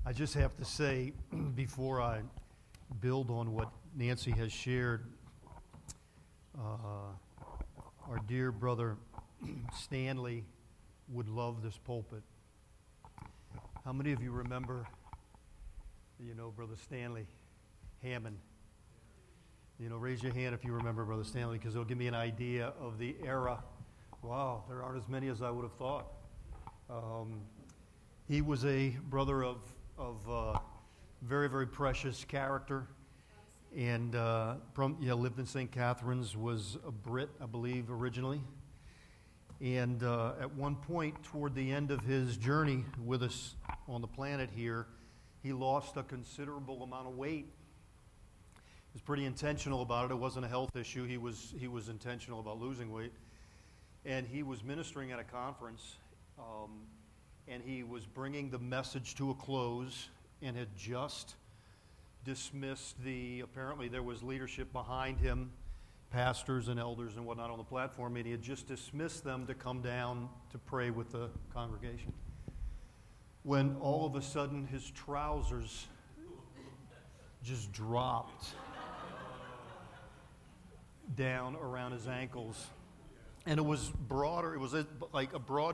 I just have to say, before I build on what Nancy has shared, our dear brother Stanley would love this pulpit. How many of you remember, Brother Stanley Hammond? Raise your hand if you remember Brother Stanley, because it'll give me an idea of the era. Wow, there aren't as many as I would have thought. He was a brother of very, very precious character, and lived in St. Catharines, was a Brit, I believe, originally. And at one point, toward the end of his journey with us on the planet here, he lost a considerable amount of weight. He was pretty intentional about it. It wasn't a health issue. He was intentional about losing weight. And he was ministering at a conference, and he was bringing the message to a close and had just dismissed apparently there was leadership behind him, pastors and elders and whatnot on the platform, and he had just dismissed them to come down to pray with the congregation. When all of a sudden his trousers just dropped down around his ankles. And it was broader, it was like a broad,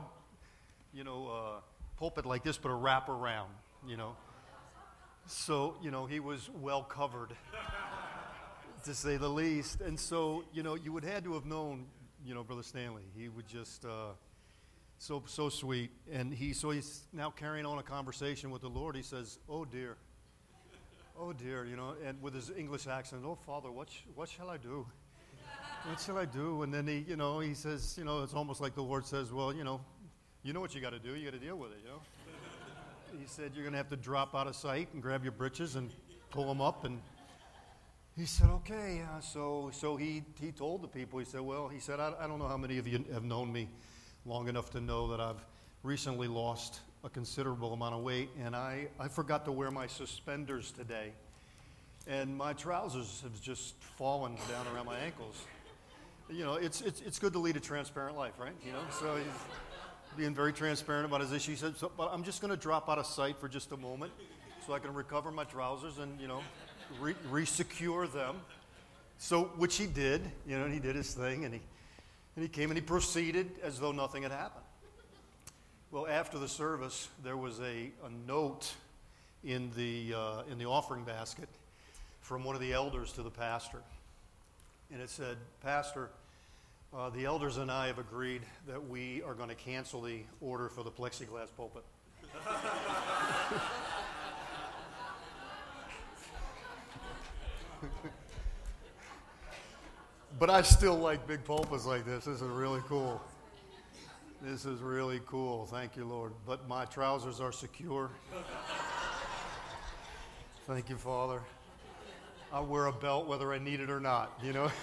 pulpit like this, but a wraparound, So, he was well covered, to say the least. And so, you would had to have known, Brother Stanley. He would just, so sweet. And he's now carrying on a conversation with the Lord. He says, oh dear, and with his English accent, oh Father, what shall I do? What shall I do? And then he says, it's almost like the Lord says, well, you know what you got to do. You got to deal with it, He said, you're going to have to drop out of sight and grab your britches and pull them up. And he said, okay. So he told the people, he said, I don't know how many of you have known me long enough to know that I've recently lost a considerable amount of weight, and I forgot to wear my suspenders today. And my trousers have just fallen down around my ankles. It's good to lead a transparent life, right? So he's being very transparent about his issue. He said, but I'm just going to drop out of sight for just a moment so I can recover my trousers and, re-secure them. So, which he did, and he did his thing, and he came and he proceeded as though nothing had happened. Well, after the service, there was a note in the offering basket from one of the elders to the pastor. And it said, Pastor, the elders and I have agreed that we are going to cancel the order for the plexiglass pulpit. But I still like big pulpits like this. This is really cool. This is really cool. Thank you, Lord. But my trousers are secure. Thank you, Father. I wear a belt whether I need it or not,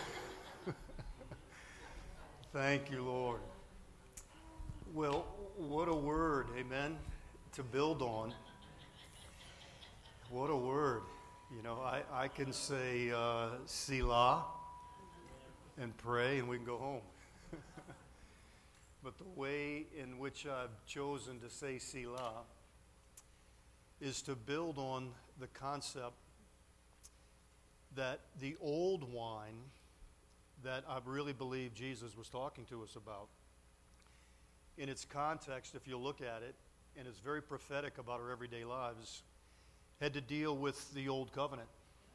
Thank you, Lord. Well, what a word, amen, to build on. What a word. I can say Selah and pray and we can go home. But the way in which I've chosen to say Selah is to build on the concept that the old wine that I really believe Jesus was talking to us about, in its context, if you look at it, and it's very prophetic about our everyday lives, had to deal with the old covenant.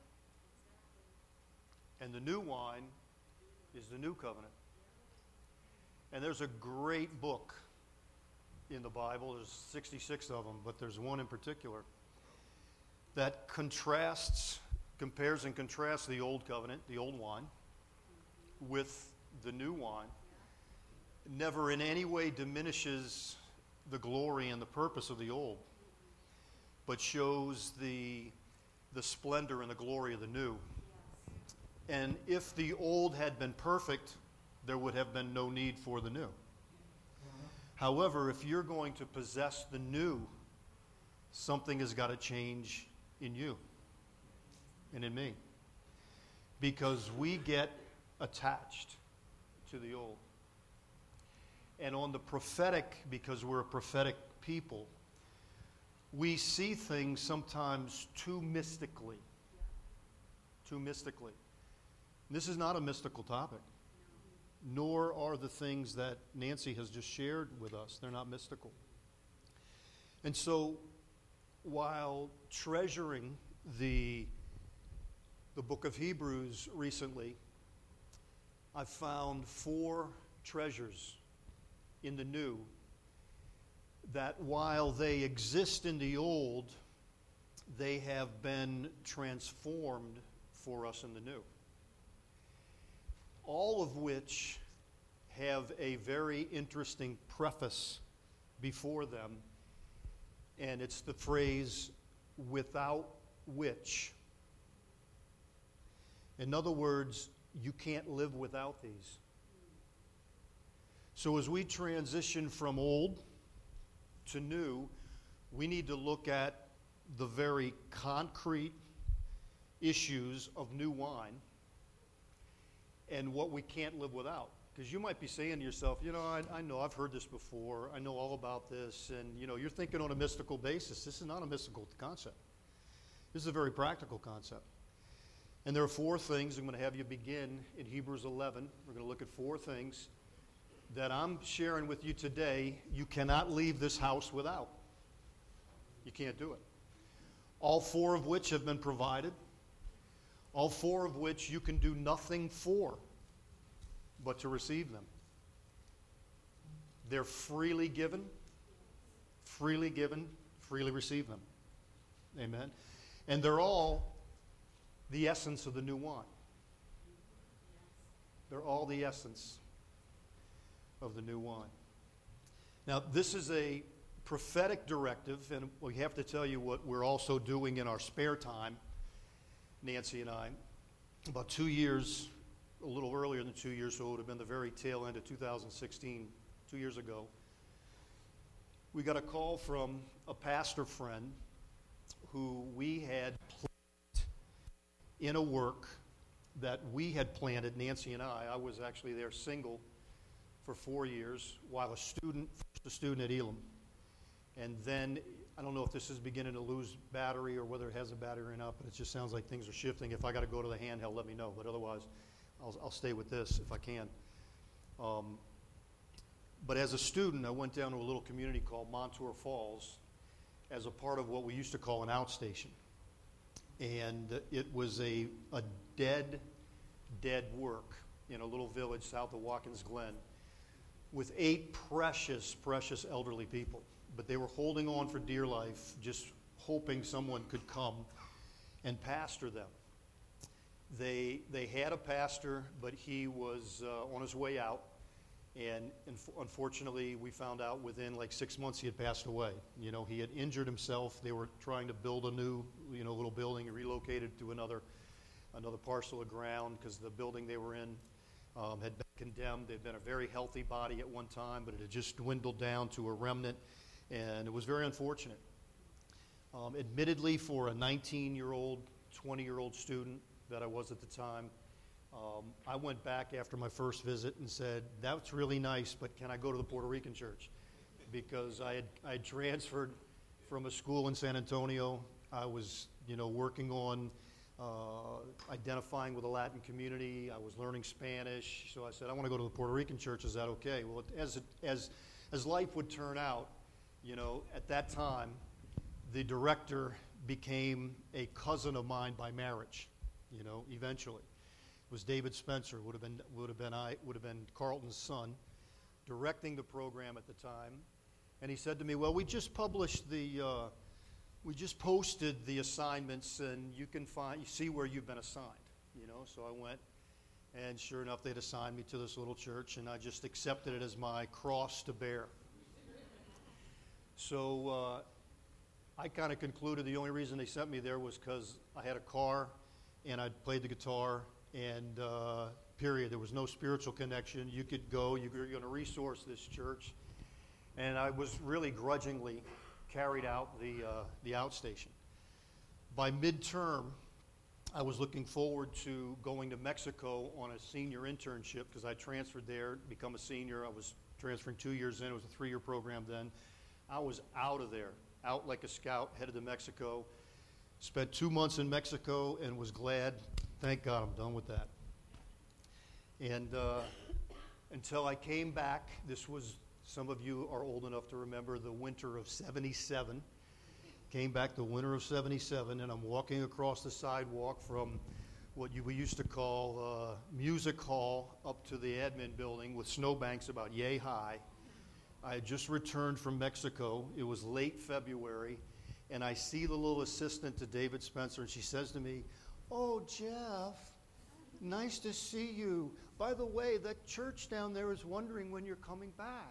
And the new wine is the new covenant. And there's a great book in the Bible, there's 66 of them, but there's one in particular that compares and contrasts the old covenant, the old wine, with the new wine. Never in any way diminishes the glory and the purpose of the old, but shows the splendor and the glory of the new. And if the old had been perfect, there would have been no need for the new. However, if you're going to possess the new, something has got to change in you and in me, because we get attached to the old. And on the prophetic, because we're a prophetic people, we see things sometimes too mystically. Too mystically. This is not a mystical topic, nor are the things that Nancy has just shared with us. They're not mystical. And so, while treasuring the book of Hebrews recently, I've found 4 treasures in the new that while they exist in the old, they have been transformed for us in the new. All of which have a very interesting preface before them, and it's the phrase, without which. In other words, you can't live without these. So as we transition from old to new, we need to look at the very concrete issues of new wine and what we can't live without. Because you might be saying to yourself, I know, I've heard this before, I know all about this, and you're thinking on a mystical basis. This is not a mystical concept. This is a very practical concept. And there are 4 things. I'm going to have you begin in Hebrews 11. We're going to look at 4 things that I'm sharing with you today. You cannot leave this house without. You can't do it. All 4 of which have been provided. All 4 of which you can do nothing for but to receive them. They're freely given, freely receive them. Amen. And they're all the essence of the new wine. They're all the essence of the new wine. Now, this is a prophetic directive, and we have to tell you what we're also doing in our spare time, Nancy and I. About 2 years, a little earlier than 2 years, so it would have been the very tail end of 2016, 2 years ago, we got a call from a pastor friend who we had planted in a work that we had planted, Nancy and I. I was actually there single for 4 years while first a student at Elam. And then, I don't know if this is beginning to lose battery or whether it has a battery or not, but it just sounds like things are shifting. If I got to go to the handheld, let me know. But otherwise, I'll stay with this if I can. But as a student, I went down to a little community called Montour Falls as a part of what we used to call an outstation. And it was a dead work in a little village south of Watkins Glen with 8 precious elderly people. But they were holding on for dear life, just hoping someone could come and pastor them. They had a pastor, but he was on his way out. And unfortunately, we found out within like 6 months he had passed away. He had injured himself. They were trying to build a new, little building. He relocated to another parcel of ground because the building they were in had been condemned. They'd been a very healthy body at one time, but it had just dwindled down to a remnant, and it was very unfortunate. Admittedly, for a 19-year-old, 20-year-old student that I was at the time, I went back after my first visit and said, that's really nice, but can I go to the Puerto Rican church? Because I had transferred from a school in San Antonio. I was, working on identifying with the Latin community. I was learning Spanish. So I said, I want to go to the Puerto Rican church. Is that okay? Well, as life would turn out, at that time, the director became a cousin of mine by marriage, eventually. It was David Spencer, would have been Carlton's son, directing the program at the time. And he said to me, well, we just posted the assignments, and you see where you've been assigned, So I went, and sure enough, they'd assigned me to this little church, and I just accepted it as my cross to bear. So I kind of concluded the only reason they sent me there was because I had a car, and I played the guitar, and period. There was no spiritual connection. You could go. You're going to resource this church. And I was really grudgingly carried out the outstation. By midterm, I was looking forward to going to Mexico on a senior internship because I transferred there, become a senior. I was transferring 2 years in. It was a 3-year program then. I was out of there out like a scout, headed to Mexico. Spent 2 months in Mexico and was glad. Thank God I'm done with that. And until I came back, this was, some of you are old enough to remember the winter of 77. Came back the winter of 77, and I'm walking across the sidewalk from what we used to call Music Hall up to the admin building with snowbanks about yay high. I had just returned from Mexico. It was late February, and I see the little assistant to David Spencer, and she says to me, "Oh, Jeff, nice to see you. By the way, that church down there is wondering when you're coming back."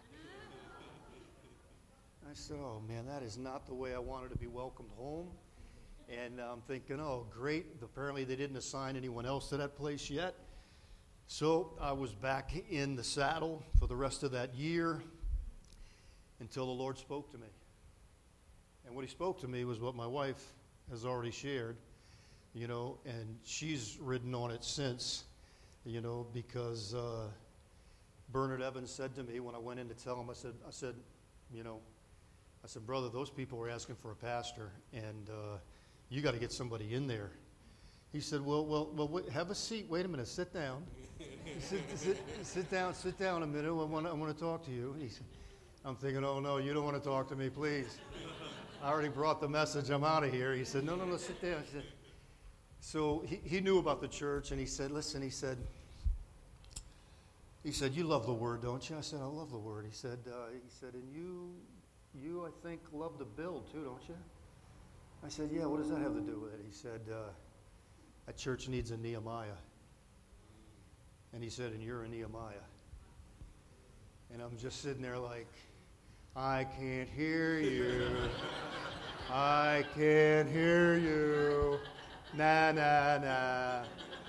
I said, "Oh, man, that is not the way I wanted to be welcomed home." And I'm thinking, oh, great. Apparently they didn't assign anyone else to that place yet. So I was back in the saddle for the rest of that year until the Lord spoke to me. And what he spoke to me was what my wife has already shared, and she's ridden on it since, because Bernard Evans said to me when I went in to tell him, I said, "Brother, those people were asking for a pastor, and you got to get somebody in there." He said, well, wait, have a seat. Wait a minute. Sit down. Sit down a minute. I want to talk to you. I'm thinking, oh, no, you don't want to talk to me, please. I already brought the message. I'm out of here. He said, no, sit down. So he knew about the church, and he said, listen, he said, you love the Word, don't you? I said, I love the Word. He said, and you, I think, love to build too, don't you? I said, yeah, what does that have to do with it? He said, that church needs a Nehemiah. And he said, and you're a Nehemiah. And I'm just sitting there like, I can't hear you. I can't hear you. Nah, nah, nah.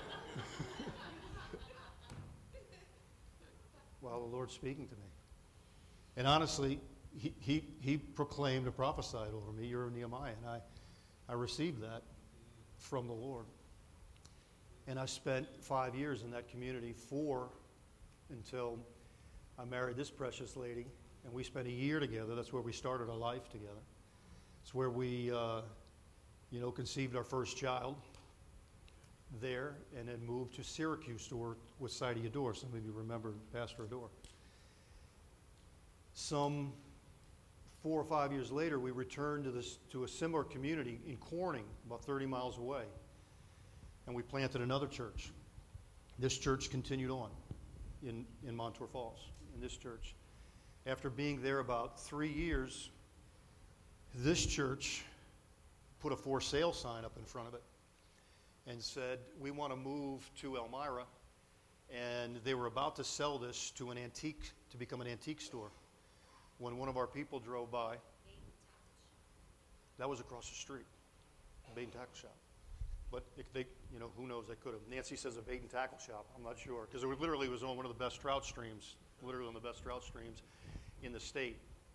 While the Lord's speaking to me. And honestly, he proclaimed and prophesied over me, you're a Nehemiah. And I received that from the Lord. And I spent 5 years in that community, 4 until I married this precious lady. And we spent a year together. That's where we started our life together. It's where we, conceived our first child there and then moved to Syracuse to work with Sidey Adore. Some of you remember Pastor Adore. Some 4 or 5 years later, we returned to a similar community in Corning, about 30 miles away. And we planted another church. This church continued on in Montour Falls, in this church. After being there about 3 years, this church put a for sale sign up in front of it and said, we want to move to Elmira. And they were about to sell this to become an antique store. When one of our people drove by, that was across the street, a bait and tackle shop. But who knows, they could have. Nancy says a bait and tackle shop. I'm not sure. Because it literally was on one of the best trout streams, in the state.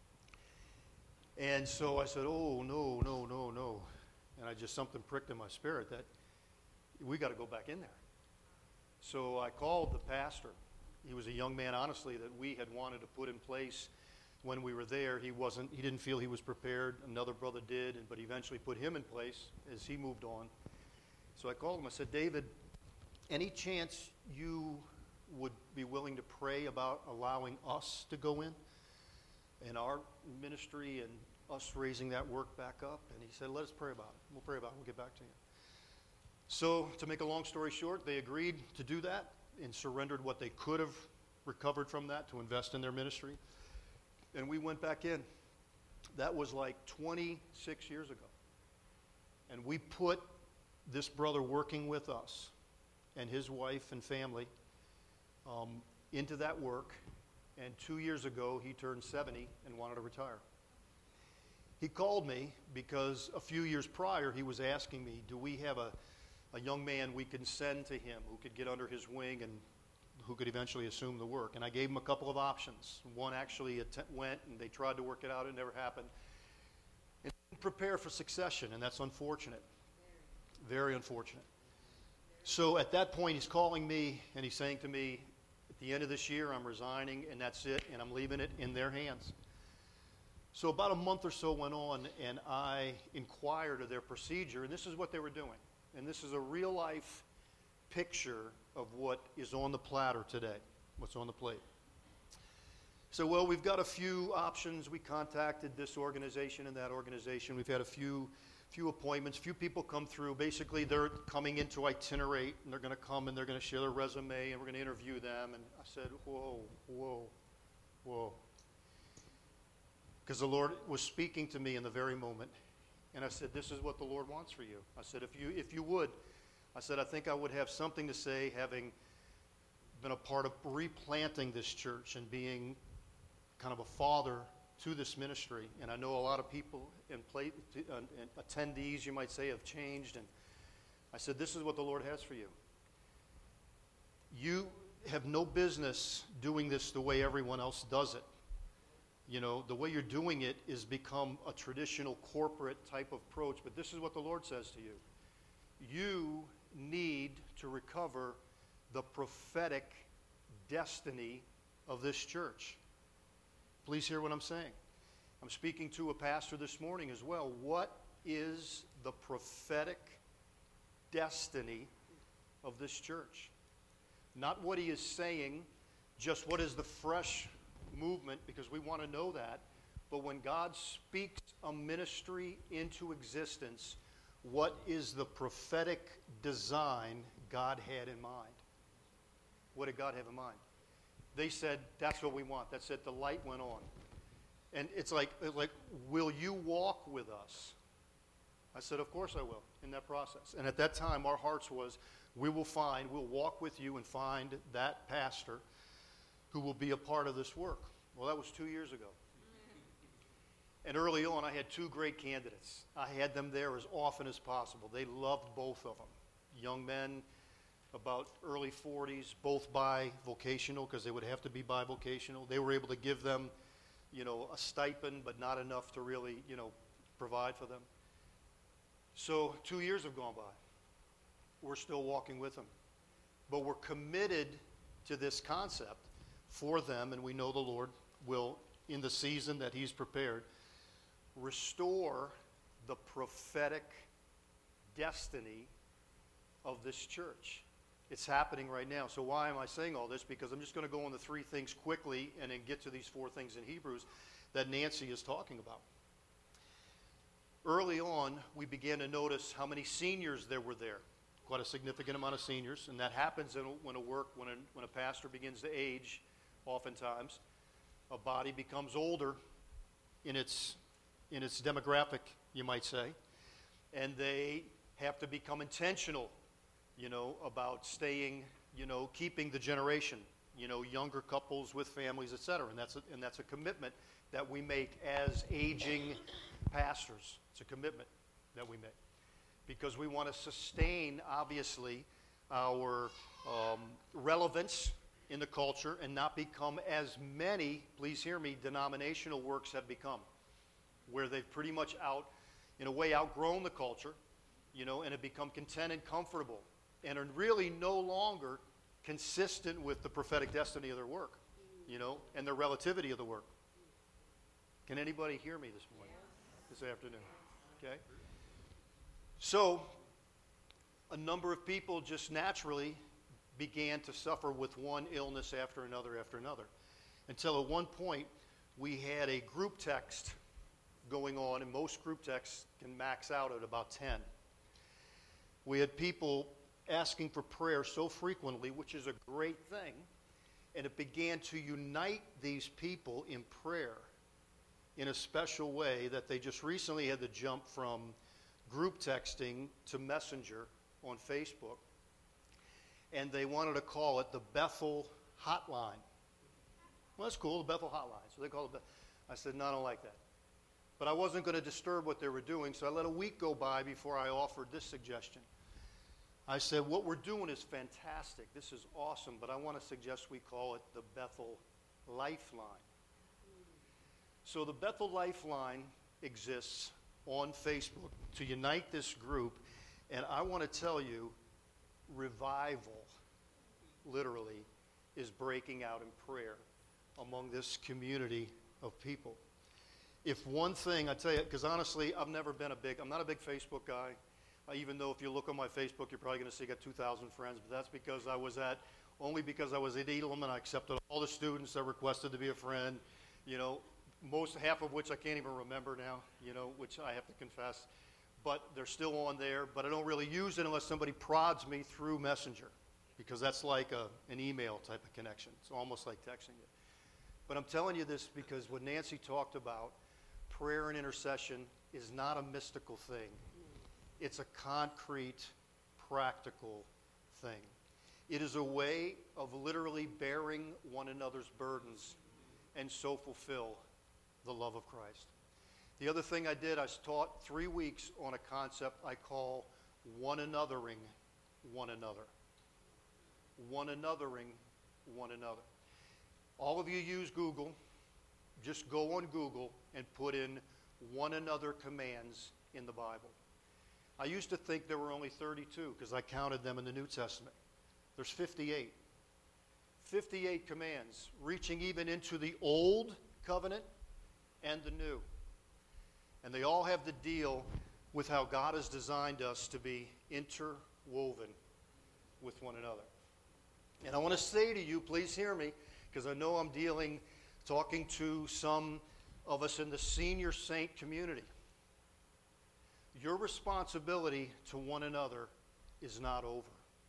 And so I said, oh, no. And something pricked in my spirit that we got to go back in there. So I called the pastor. He was a young man, honestly, that we had wanted to put in place when we were there. He didn't feel he was prepared. Another brother did, but eventually put him in place as he moved on. So I called him. I said, David, any chance you would be willing to pray about allowing us to go in our ministry and us raising that work back up? And he said, let us pray about it. We'll pray about it. We'll get back to you. So to make a long story short, they agreed to do that and surrendered what they could have recovered from that to invest in their ministry. And we went back in. That was like 26 years ago. And we put this brother working with us and his wife and family into that work. And 2 years ago, he turned 70 and wanted to retire. He called me because a few years prior, he was asking me, do we have a young man we can send to him who could get under his wing and who could eventually assume the work? And I gave him a couple of options. One actually went, and they tried to work it out. It never happened. And prepare for succession, and that's unfortunate. Very unfortunate. So at that point, he's calling me, and he's saying to me, at the end of this year, I'm resigning, and that's it, and I'm leaving it in their hands. So about a month or so went on, and I inquired of their procedure, and this is what they were doing. And this is a real-life picture of what is on the platter today, what's on the plate. So, well, we've got a few options. We contacted this organization and that organization. We've had a few appointments. Few people come through. Basically, they're coming in to itinerate, and they're going to come and they're going to share their resume, and we're going to interview them. And I said, whoa. Because the Lord was speaking to me in the very moment. And I said, this is what the Lord wants for you. I said, if you would, I said, I think I would have something to say, having been a part of replanting this church and being kind of a father to this ministry. And I know a lot of people and attendees, you might say, have changed. And I said, this is what the Lord has for you. You have no business doing this the way everyone else does it. You know, the way you're doing it is become a traditional corporate type of approach. But this is what the Lord says to you. You need to recover the prophetic destiny of this church. Please hear what I'm saying. I'm speaking to a pastor this morning as well. What is the prophetic destiny of this church? Not what he is saying, just what is the fresh movement, because we want to know that. But when God speaks a ministry into existence, what is the prophetic design God had in mind? What did God have in mind? They said, that's what we want. That's it. The light went on. And it's like, will you walk with us? I said, of course I will, in that process. And at that time, our hearts was, we'll walk with you and find that pastor who will be a part of this work. Well, that was 2 years ago. And early on, I had two great candidates. I had them there as often as possible. They loved both of them. Young men, about early 40s, both bivocational, because they would have to be bivocational. They were able to give them, a stipend, but not enough to really, provide for them. So 2 years have gone by. We're still walking with them. But we're committed to this concept for them, and we know the Lord will, in the season that He's prepared, restore the prophetic destiny of this church. It's happening right now. So why am I saying all this? Because I'm just going to go on the three things quickly and then get to these four things in Hebrews that Nancy is talking about. Early on, we began to notice how many seniors there were there. Quite a significant amount of seniors. And that happens when a pastor begins to age, oftentimes. A body becomes older in its demographic, you might say. And they have to become intentional, about staying, keeping the generation, younger couples with families, etc. And that's a commitment that we make as aging pastors. It's a commitment that we make because we want to sustain, obviously, our relevance in the culture and not become as many, please hear me, denominational works have become, where they've pretty much outgrown the culture, and have become content and comfortable and are really no longer consistent with the prophetic destiny of their work, and the relativity of the work. Can anybody hear me this morning, this afternoon? Okay. So, a number of people just naturally began to suffer with one illness after another, until at one point we had a group text going on, and most group texts can max out at about 10. We had people asking for prayer so frequently, which is a great thing, and it began to unite these people in prayer in a special way that they just recently had to jump from group texting to Messenger on Facebook, and they wanted to call it the Bethel Hotline. Well, that's cool, the Bethel Hotline. So they call it I said, no, I don't like that. But I wasn't going to disturb what they were doing, so I let a week go by before I offered this suggestion. I said, what we're doing is fantastic. This is awesome, but I want to suggest we call it the Bethel Lifeline. So the Bethel Lifeline exists on Facebook to unite this group, and I want to tell you, revival, literally, is breaking out in prayer among this community of people. If one thing, I tell you, because honestly, I'm not a big Facebook guy. Even though if you look on my Facebook, you're probably going to see I got 2,000 friends, but that's because only because I was at Elam and I accepted all the students that requested to be a friend, half of which I can't even remember now, which I have to confess. But they're still on there, but I don't really use it unless somebody prods me through Messenger, because that's like an email type of connection. It's almost like texting you. But I'm telling you this because what Nancy talked about, prayer and intercession, is not a mystical thing. It's a concrete, practical thing. It is a way of literally bearing one another's burdens and so fulfill the love of Christ. The other thing I did, I taught 3 weeks on a concept I call one anothering one another. One anothering one another. All of you use Google. Just go on Google and put in one another commands in the Bible. I used to think there were only 32 because I counted them in the New Testament. There's 58. 58 commands, reaching even into the Old Covenant and the New. And they all have to deal with how God has designed us to be interwoven with one another. And I want to say to you, please hear me, because I know I'm talking to some of us in the senior saint community. Your responsibility to one another is not over.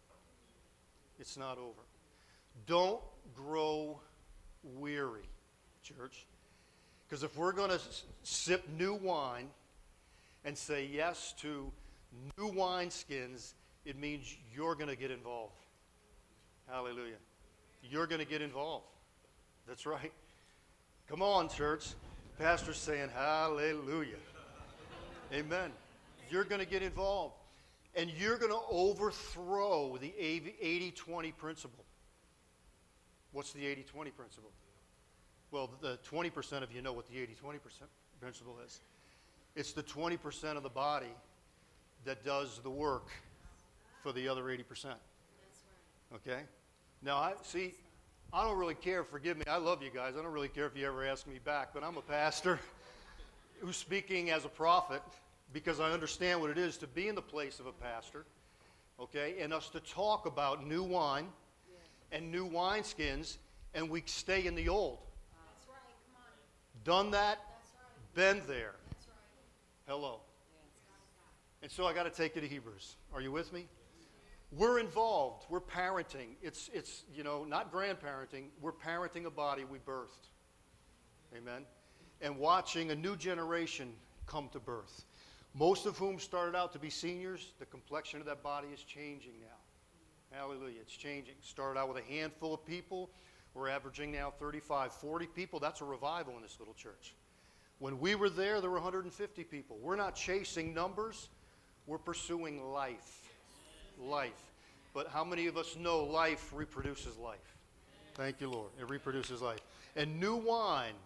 It's not over. Don't grow weary, church. Because if we're going to sip new wine and say yes to new wineskins, it means you're going to get involved. Hallelujah. You're going to get involved. That's right. Come on, church. Pastor's saying hallelujah. Amen. You're going to get involved. And you're going to overthrow the 80-20 principle. What's the 80-20 principle? Well, the 20% of you know what the 80-20% principle is. It's the 20% of the body that does the work for the other 80%. That's right. Okay? Now, I don't really care. Forgive me. I love you guys. I don't really care if you ever ask me back, but I'm a pastor who's speaking as a prophet because I understand what it is to be in the place of a pastor, okay, and us to talk about new wine and new wineskins, and we stay in the old. That's right. Come on. Done that, been there. That's right. Hello. And so I got to take you to Hebrews. Are you with me? We're involved. We're parenting. It's not grandparenting. We're parenting a body we birthed. Amen? And watching a new generation come to birth. Most of whom started out to be seniors. The complexion of that body is changing now. Hallelujah. It's changing. Started out with a handful of people. We're averaging now 35, 40 people. That's a revival in this little church. When we were there were 150 people. We're not chasing numbers. We're pursuing life. Life. But how many of us know life reproduces life? Thank you, Lord. It reproduces life. And new wine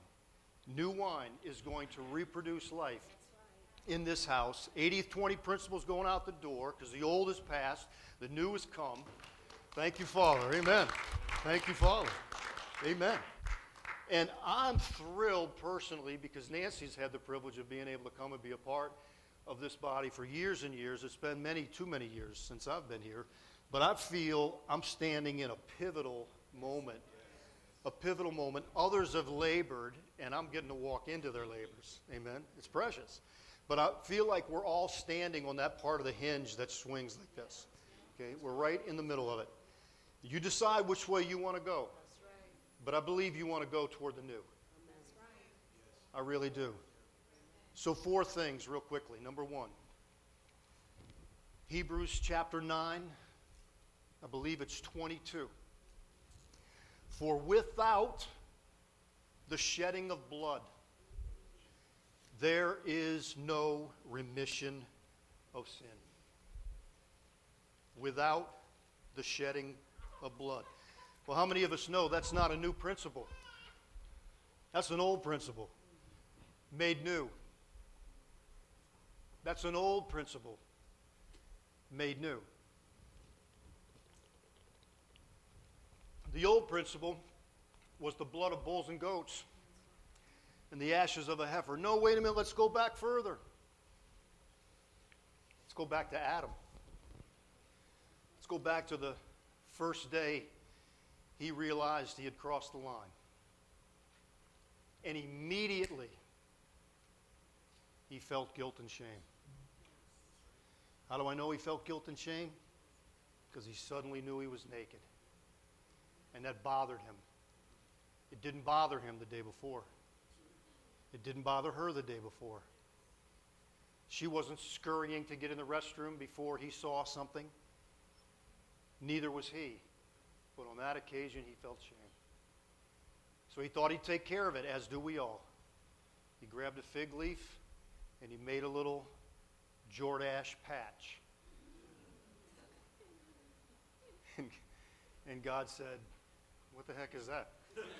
is going to reproduce life in this house. 80-20 principles going out the door because the old is past, the new has come. Thank you, Father. Amen. Thank you, Father. Amen. And I'm thrilled personally because Nancy's had the privilege of being able to come and be a part of this body for years and years. It's been too many years since I've been here. But I feel I'm standing in a pivotal moment. A pivotal moment. Others have labored, and I'm getting to walk into their labors. Amen. It's precious. But I feel like we're all standing on that part of the hinge that swings like this. Okay? We're right in the middle of it. You decide which way you want to go. But I believe you want to go toward the new. I really do. So 4 things real quickly. Number 1, Hebrews chapter 9, I believe it's 22. For without the shedding of blood, there is no remission of sin. Without the shedding of blood. Well, how many of us know that's not a new principle? That's an old principle. Made new. That's an old principle, made new. The old principle was the blood of bulls and goats. and the ashes of a heifer. No, wait a minute, let's go back further. Let's go back to Adam. Let's go back to the first day he realized he had crossed the line. And immediately he felt guilt and shame. How do I know he felt guilt and shame? Because he suddenly knew he was naked. And that bothered him. It didn't bother him the day before. It didn't bother her the day before. She wasn't scurrying to get in the restroom before he saw something. Neither was he. But on that occasion, he felt shame. So he thought he'd take care of it, as do we all. He grabbed a fig leaf and he made a little Jordache patch. And God said, "What the heck is that?"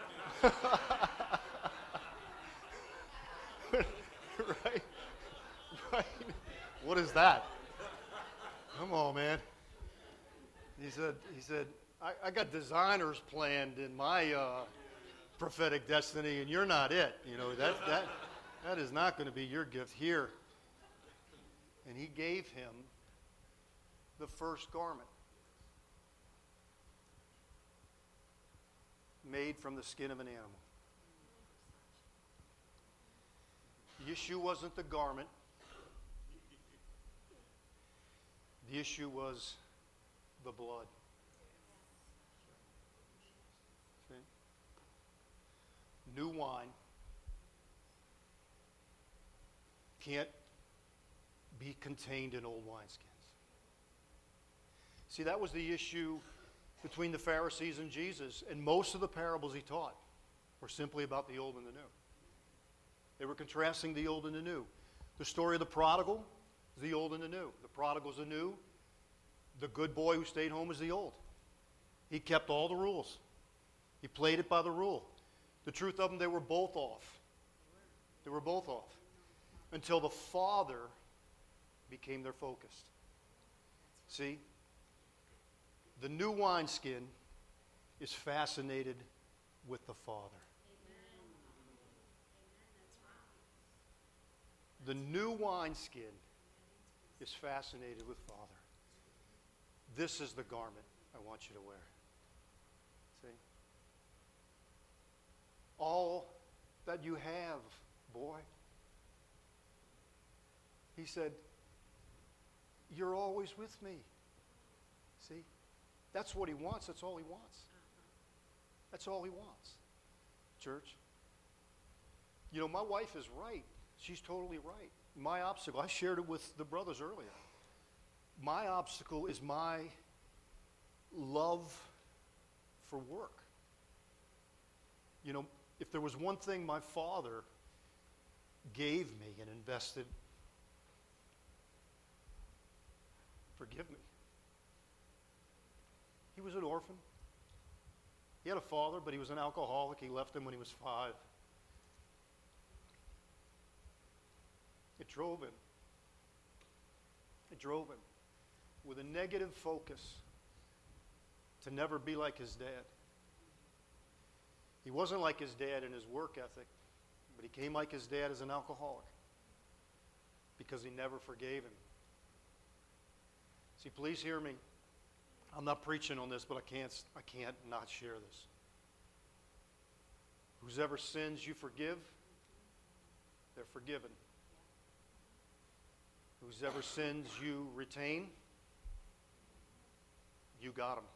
Right? Right? What is that? Come on, man. He said, I got designers planned in my prophetic destiny, and you're not it. You know, that is not going to be your gift here. And he gave him the first garment, made from the skin of an animal. The issue wasn't the garment. The issue was the blood. Okay. New wine can't be contained in old wineskins. See, that was the issue between the Pharisees and Jesus, and most of the parables he taught were simply about the old and the new. They were contrasting the old and the new. The story of the prodigal is the old and the new. The prodigal's the new. The good boy who stayed home is the old. He kept all the rules. He played it by the rule. The truth of them, they were both off. They were both off. Until the Father became their focus. See? The new wineskin is fascinated with the Father. The new wineskin is fascinated with Father. This is the garment I want you to wear. See? All that you have, boy. He said, you're always with me. See? That's what he wants. That's all he wants. That's all he wants. Church. You know, my wife is right. She's totally right. My obstacle, I shared it with the brothers earlier. My obstacle is my love for work. You know, if there was one thing my father gave me and invested, forgive me. He was an orphan. He had a father, but he was an alcoholic. He left him when he was 5. It drove him. It drove him with a negative focus to never be like his dad. He wasn't like his dad in his work ethic, but he came like his dad as an alcoholic because he never forgave him. See, please hear me. I'm not preaching on this, but I can't not share this. Whosever sins you forgive, they're forgiven. Whosever sins you retain, you got them.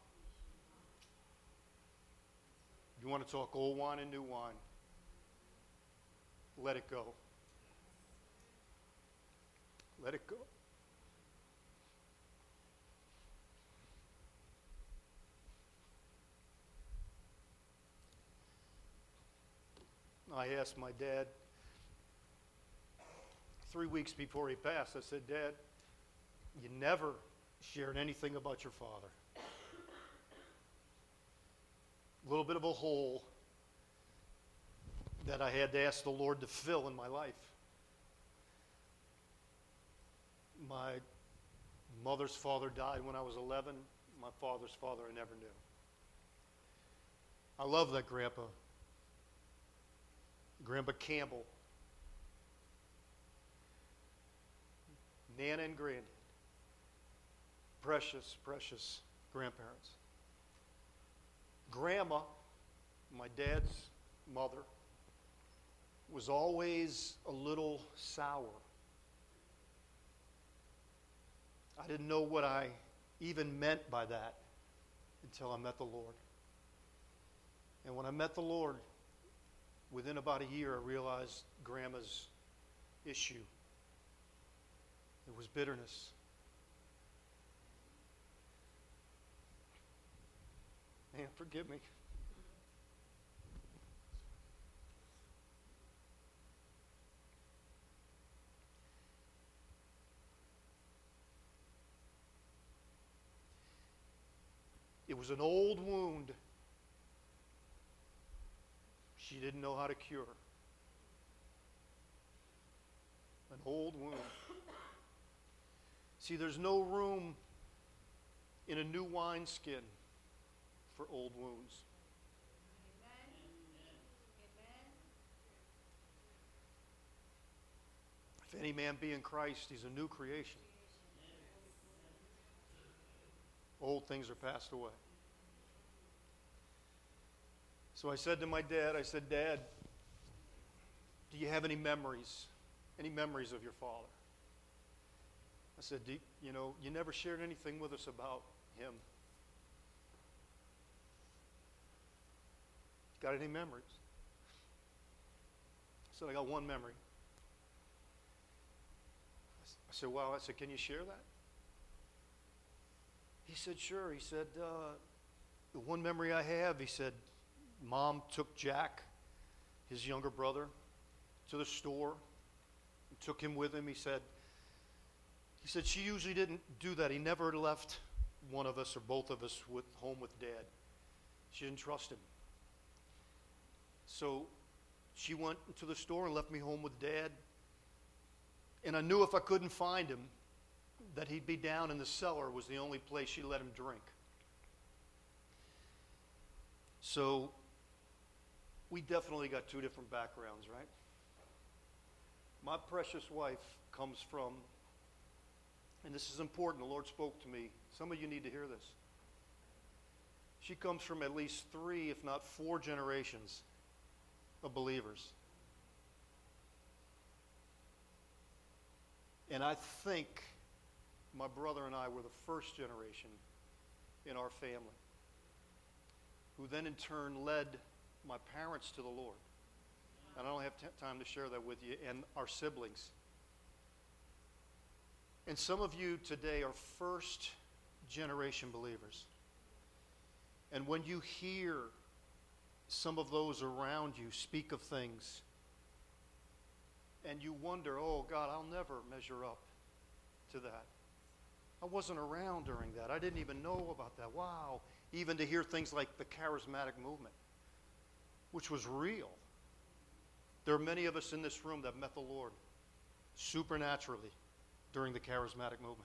You want to talk old wine and new wine? Let it go. Let it go. I asked my dad 3 weeks before he passed, I said, Dad, you never shared anything about your father. A little bit of a hole that I had to ask the Lord to fill in my life. My mother's father died when I was 11. My father's father I never knew. I love that grandpa. Grandpa Campbell, Nana and Granddad. Precious, precious grandparents. Grandma, my dad's mother, was always a little sour. I didn't know what I even meant by that until I met the Lord. And when I met the Lord, within about a year, I realized Grandma's issue. It was bitterness. Man, forgive me. It was an old wound she didn't know how to cure. An old wound. See, there's no room in a new wineskin for old wounds. If any man be in Christ, he's a new creation. Old things are passed away. So I said to my dad, I said, Dad, do you have any memories? Any memories of your father? I said, you never shared anything with us about him. Got any memories? I said, I got one memory. I said, wow. I said, can you share that? He said, sure. He said, the one memory I have, he said, Mom took Jack, his younger brother, to the store and took him with him. He said she usually didn't do that. He never left one of us or both of us home with Dad. She didn't trust him. So she went to the store and left me home with Dad. And I knew if I couldn't find him, that he'd be down in the cellar was the only place she let him drink. So we definitely got two different backgrounds, right? My precious wife comes from, and this is important, the Lord spoke to me. Some of you need to hear this. She comes from at least 3, if not 4 generations of believers. And I think my brother and I were the first generation in our family who then in turn led my parents to the Lord. And I don't have time to share that with you, and our siblings. And some of you today are first generation believers. And when you hear some of those around you speak of things, and you wonder, oh God, I'll never measure up to that. I wasn't around during that. I didn't even know about that. Wow. Even to hear things like the charismatic movement, which was real. There are many of us in this room that met the Lord supernaturally during the charismatic movement.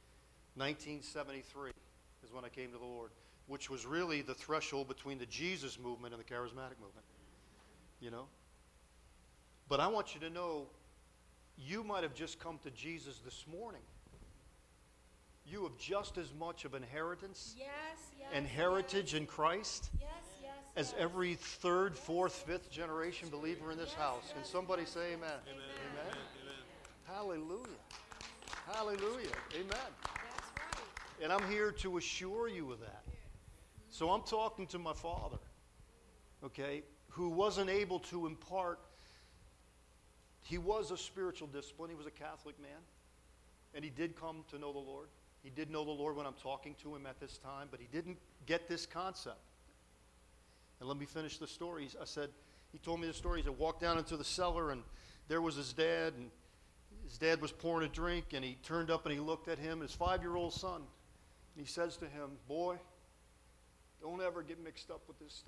1973 is when I came to the Lord, which was really the threshold between the Jesus movement and the charismatic movement. You know? But I want you to know, you might have just come to Jesus this morning. You have just as much of inheritance and heritage in Christ as every 3rd, 4th, 5th generation believer in this house. Can somebody say amen? Amen. Hallelujah. Hallelujah. Amen. That's right. And I'm here to assure you of that. So I'm talking to my father, okay, who wasn't able to impart. He was a spiritual discipline. He was a Catholic man. And he did come to know the Lord. He did know the Lord when I'm talking to him at this time, but he didn't get this concept. And let me finish the story. He told me the story. He said, walked down into the cellar, and there was his dad, and his dad was pouring a drink, and he turned up and he looked at him, his 5-year-old son, and he says to him, boy, don't ever get mixed up with this stuff.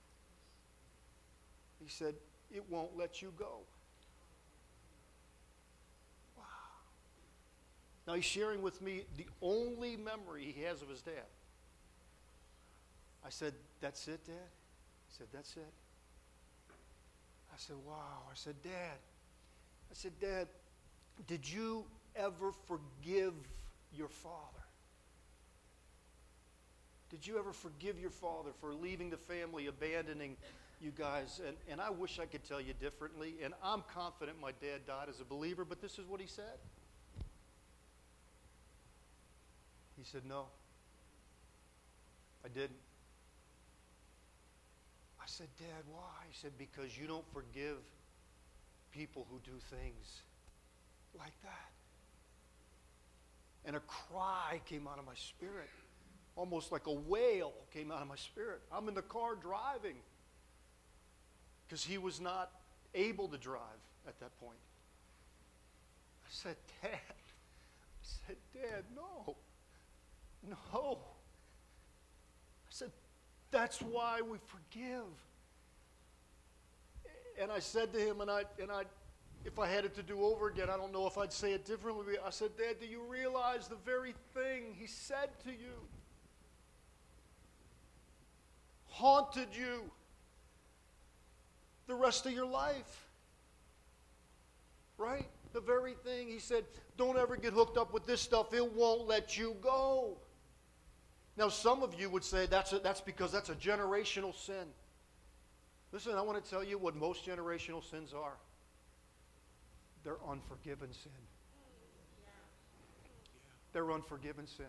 He said, it won't let you go. Wow. Now he's sharing with me the only memory he has of his dad. I said, that's it, Dad? He said, that's it. I I said, wow. I said, Dad, did you ever forgive your father? Did you ever forgive your father for leaving the family, abandoning you guys? And I wish I could tell you differently. And I'm confident my dad died as a believer, but this is what he said. He said, no, I didn't. I said, Dad, why? He said, because you don't forgive people who do things like that. And a cry came out of my spirit. Almost like a wail came out of my spirit. I'm in the car driving because he was not able to drive at that point. I said, Dad, no. No. I said, that's why we forgive. And I said to him, and I, if I had it to do over again, I don't know if I'd say it differently. I said, Dad, do you realize the very thing he said to you haunted you the rest of your life? Right? The very thing he said, don't ever get hooked up with this stuff. It won't let you go. Now, some of you would say that's because that's a generational sin. Listen, I want to tell you what most generational sins are. They're unforgiven sin. They're unforgiven sin.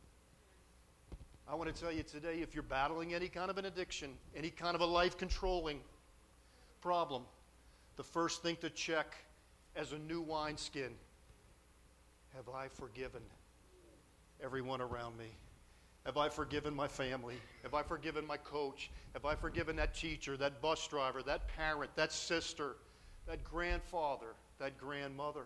I want to tell you today, if you're battling any kind of an addiction, any kind of a life-controlling problem, the first thing to check as a new wineskin, have I forgiven everyone around me? Have I forgiven my family? Have I forgiven my coach? Have I forgiven that teacher, that bus driver, that parent, that sister, that grandfather, that grandmother?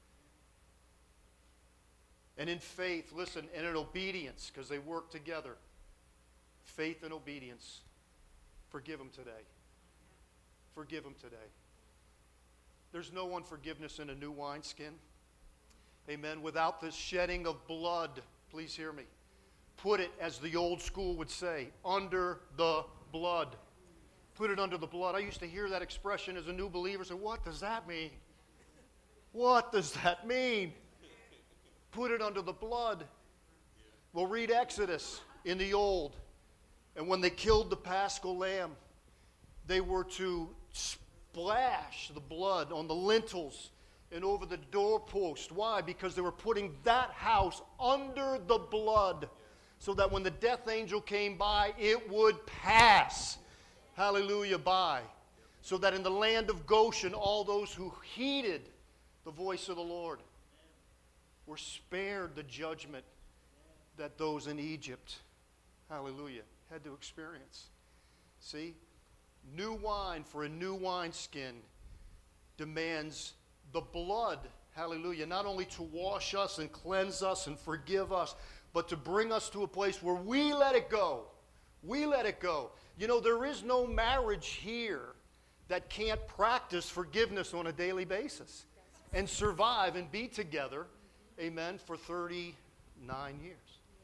And in faith, listen, and in obedience, because they work together, faith and obedience, forgive them today. Forgive them today. There's no unforgiveness in a new wineskin. Amen. Without the shedding of blood, please hear me. Put it, as the old school would say, under the blood. Put it under the blood. I used to hear that expression as a new believer. Say, what does that mean? What does that mean? Put it under the blood. Well, read Exodus in the Old. And when they killed the Paschal lamb, they were to splash the blood on the lintels and over the doorpost. Why? Because they were putting that house under the blood so that when the death angel came by, it would pass, hallelujah, by. So that in the land of Goshen, all those who heeded the voice of the Lord were spared the judgment that those in Egypt, hallelujah, had to experience. See? New wine for a new wineskin demands the blood, hallelujah, not only to wash us and cleanse us and forgive us, but to bring us to a place where we let it go. We let it go. You know, there is no marriage here that can't practice forgiveness on a daily basis and survive and be together, amen, for 39 years.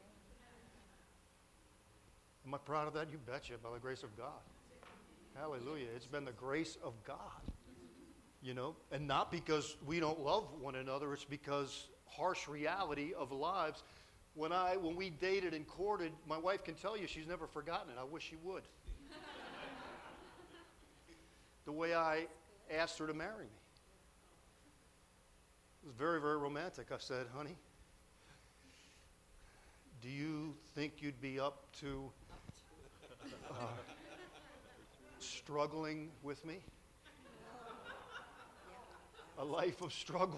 Am I proud of that? You betcha, by the grace of God. Hallelujah. It's been the grace of God, you know, and not because we don't love one another. It's because harsh reality of lives. When we dated and courted, my wife can tell you she's never forgotten it. I wish she would. The way I asked her to marry me. It was very, very romantic. I said, honey, do you think you'd be up to struggling with me? A life of struggle.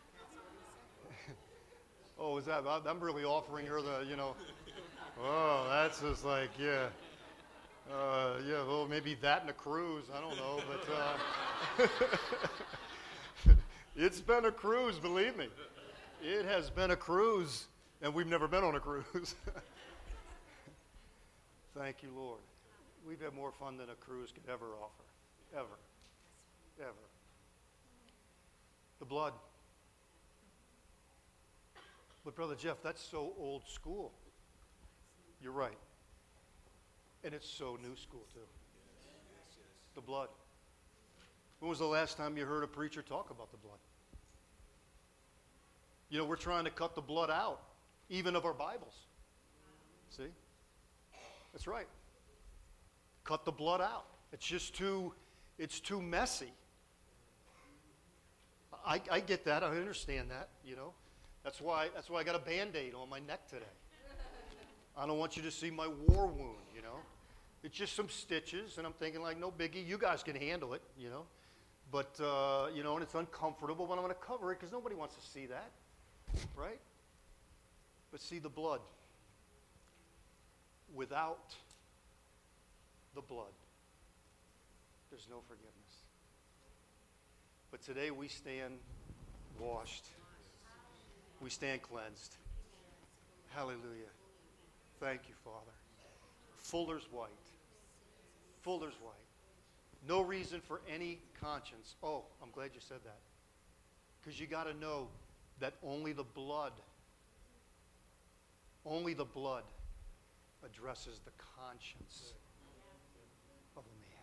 Oh, is that, I'm really offering her the, you know, oh, that's just like, yeah. Yeah, well, maybe that and a cruise. I don't know, but it's been a cruise, believe me. It has been a cruise, and we've never been on a cruise. Thank you, Lord. We've had more fun than a cruise could ever offer. Ever. Ever. The blood. But Brother Jeff, that's so old school. You're right. And it's so new school too. The blood. When was the last time you heard a preacher talk about the blood? You know, we're trying to cut the blood out, even of our Bibles. See? That's right. Cut the blood out. It's just too messy. I get that. I understand that, you know. That's why I got a Band-Aid on my neck today. I don't want you to see my war wound, you know. It's just some stitches, and I'm thinking like, no biggie. You guys can handle it, you know. But, you know, and it's uncomfortable, but I'm going to cover it because nobody wants to see that, right? But see the blood. Without the blood, there's no forgiveness. But today we stand washed. We stand cleansed. Hallelujah. Thank you, Father. Fuller's white. Fuller's white. No reason for any conscience. Oh, I'm glad you said that. Because you got to know that only the blood addresses the conscience of a man.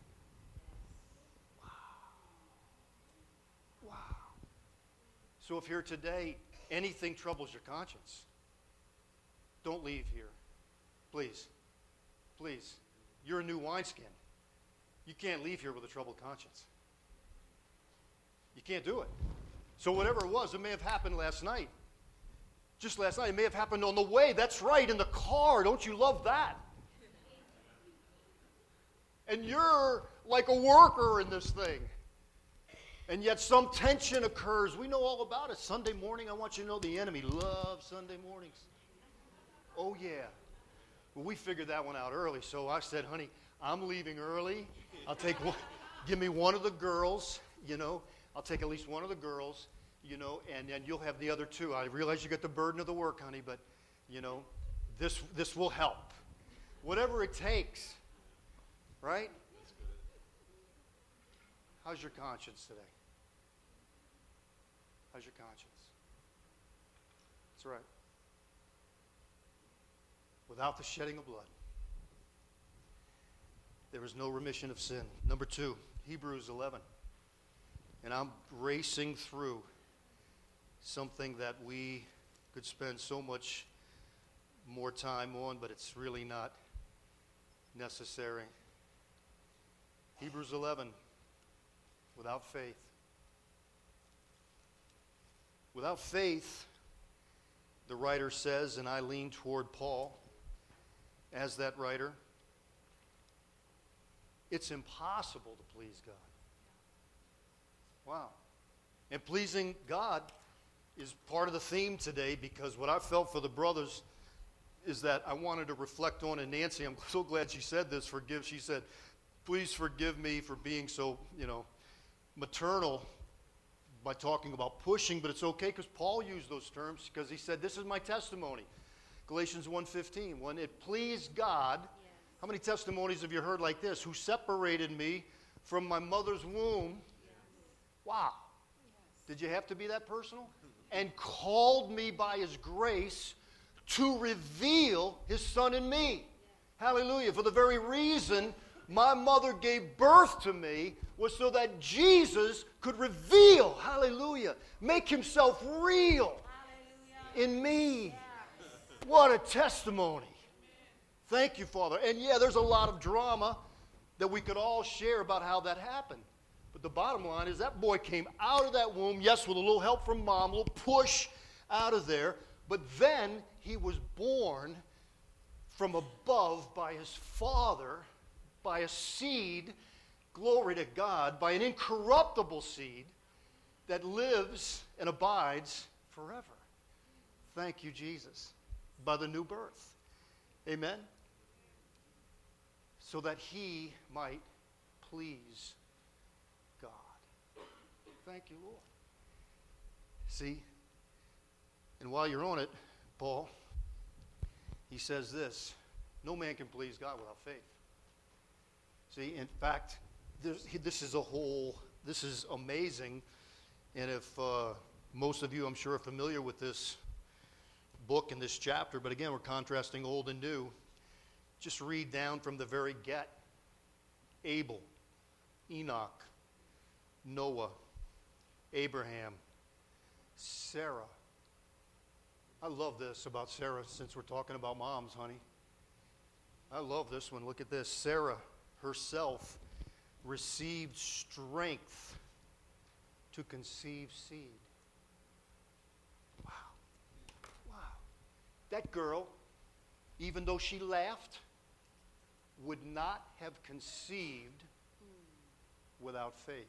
Wow. Wow. So if here today anything troubles your conscience, don't leave here. Please. Please. You're a new wineskin. You can't leave here with a troubled conscience. You can't do it. So whatever it was, it may have happened last night. Just last night. It may have happened on the way. That's right, in the car. Don't you love that? And you're like a worker in this thing. And yet some tension occurs. We know all about it. Sunday morning, I want you to know the enemy loves Sunday mornings. Oh, yeah. Well, we figured that one out early. So I said, honey, I'm leaving early. I'll take one. Give me one of the girls, you know. I'll take at least one of the girls, you know, and you'll have the other two. I realize you got the burden of the work, honey, but, you know, this will help. Whatever it takes, right? How's your conscience today? How's your conscience? That's right. Without the shedding of blood, there is no remission of sin. Number 2, Hebrews 11. And I'm racing through something that we could spend so much more time on, but it's really not necessary. Hebrews 11, without faith. Without faith, the writer says, and I lean toward Paul as that writer, it's impossible to please God. Wow. And pleasing God is part of the theme today, because what I felt for the brothers is that I wanted to reflect on, and Nancy, I'm so glad she said this, she said, please forgive me for being so, you know, maternal by talking about pushing, but it's okay because Paul used those terms because he said, this is my testimony. Galatians 1:15, when it pleased God, how many testimonies have you heard like this? Who separated me from my mother's womb. Wow. Did you have to be that personal? And called me by his grace to reveal his son in me. Hallelujah. For the very reason my mother gave birth to me was so that Jesus could reveal, hallelujah, make himself real in me. What a testimony. Thank you, Father. And yeah, there's a lot of drama that we could all share about how that happened. But the bottom line is that boy came out of that womb, yes, with a little help from mom, a little push out of there. But then he was born from above by his father, by a seed, glory to God, by an incorruptible seed that lives and abides forever. Thank you, Jesus. By the new birth. Amen? So that he might please God. Thank you, Lord. See? And while you're on it, Paul, he says this, no man can please God without faith. See, in fact, this is amazing. And if most of you, I'm sure, are familiar with this book and this chapter, but again, we're contrasting old and new. Just read down from the very get. Abel, Enoch, Noah, Abraham, Sarah. I love this about Sarah since we're talking about moms, honey. I love this one. Look at this. Sarah herself received strength to conceive seed. Wow. Wow. That girl, even though she laughed, would not have conceived without faith.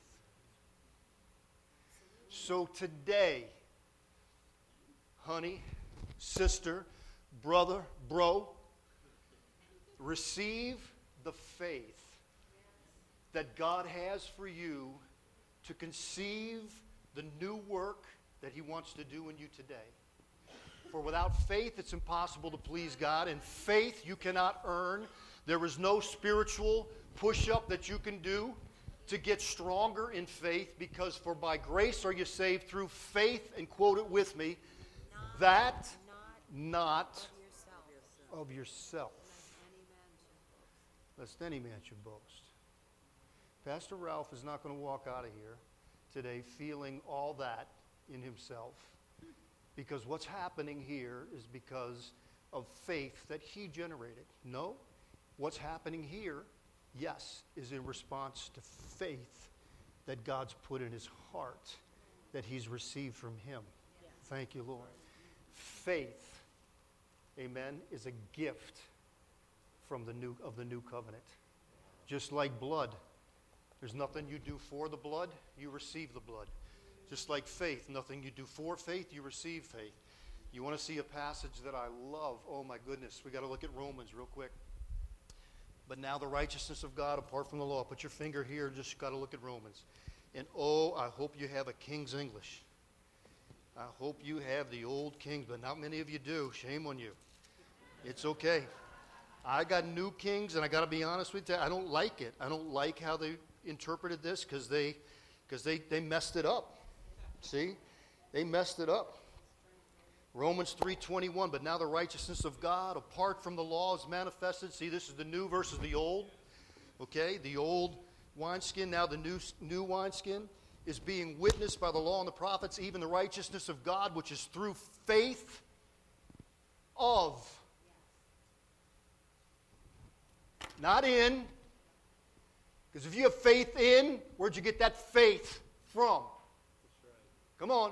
So today, honey, sister, brother, bro, receive the faith that God has for you to conceive the new work that He wants to do in you today. For without faith, it's impossible to please God, and faith you cannot earn. There is no spiritual push-up that you can do to get stronger in faith, because for by grace are you saved through faith, and quote it with me, that not of yourself, lest any man should boast. Pastor Ralph is not going to walk out of here today feeling all that in himself, because what's happening here is because of faith that he generated. No, what's happening here, yes, is in response to faith that God's put in his heart, that he's received from him. Yes. Thank you, Lord. Faith, amen, is a gift from the new covenant. Just like blood. There's nothing you do for the blood, you receive the blood. Just like faith, nothing you do for faith, you receive faith. You want to see a passage that I love? Oh my goodness, we got to look at Romans real quick. But now the righteousness of God apart from the law. Put your finger here, just got to look at Romans. And oh, I hope you have a King's English. I hope you have the old King's, but not many of you do. Shame on you. It's okay. I got New Kings, and I got to be honest with you, I don't like it. I don't like how they interpreted this because they messed it up. See? They messed it up. Romans 3:21, but now the righteousness of God apart from the law is manifested. See, this is the new versus the old. Okay? The old wineskin, now the new wineskin is being witnessed by the law and the prophets, even the righteousness of God, which is through faith of. Not in. Because if you have faith in, where'd you get that faith from? Come on.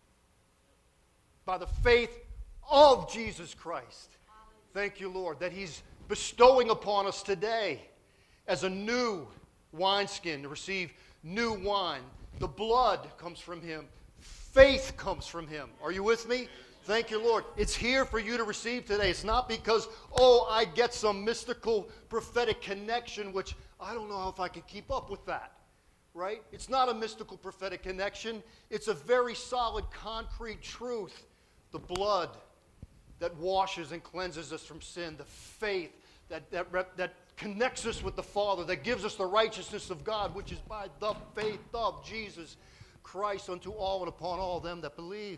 By the faith of Jesus Christ. Thank you, Lord, that He's bestowing upon us today as a new wineskin to receive new wine. The blood comes from Him. Faith comes from Him. Are you with me? Thank you, Lord. It's here for you to receive today. It's not because, oh, I get some mystical prophetic connection, which I don't know if I can keep up with that. Right? It's not a mystical prophetic connection. It's a very solid, concrete truth. The blood that washes and cleanses us from sin. The faith that connects us with the Father, that gives us the righteousness of God, which is by the faith of Jesus Christ unto all and upon all them that believe.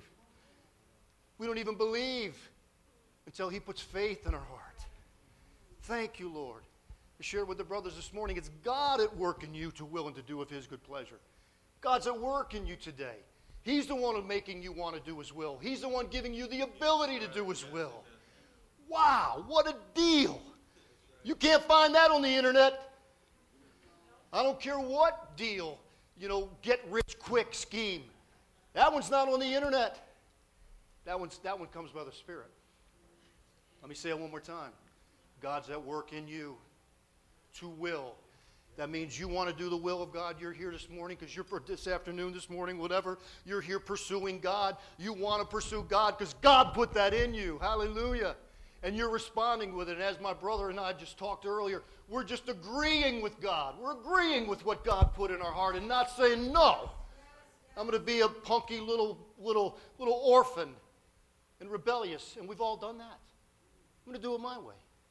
We don't even believe until He puts faith in our heart. Thank you, Lord. I shared with the brothers this morning, it's God at work in you to will and to do of His good pleasure. God's at work in you today. He's the one who's making you want to do His will. He's the one giving you the ability to do His will. Wow, what a deal. You can't find that on the internet. I don't care what deal, get rich quick scheme. That one's not on the internet. That one comes by the Spirit. Let me say it one more time. God's at work in you to will. That means you want to do the will of God. You're here this morning because you're this afternoon, this morning, whatever. You're here pursuing God. You want to pursue God because God put that in you. Hallelujah. And you're responding with it. And as my brother and I just talked earlier, we're just agreeing with God. We're agreeing with what God put in our heart and not saying, no, I'm going to be a punky little orphan and rebellious. And we've all done that. I'm going to do it my way.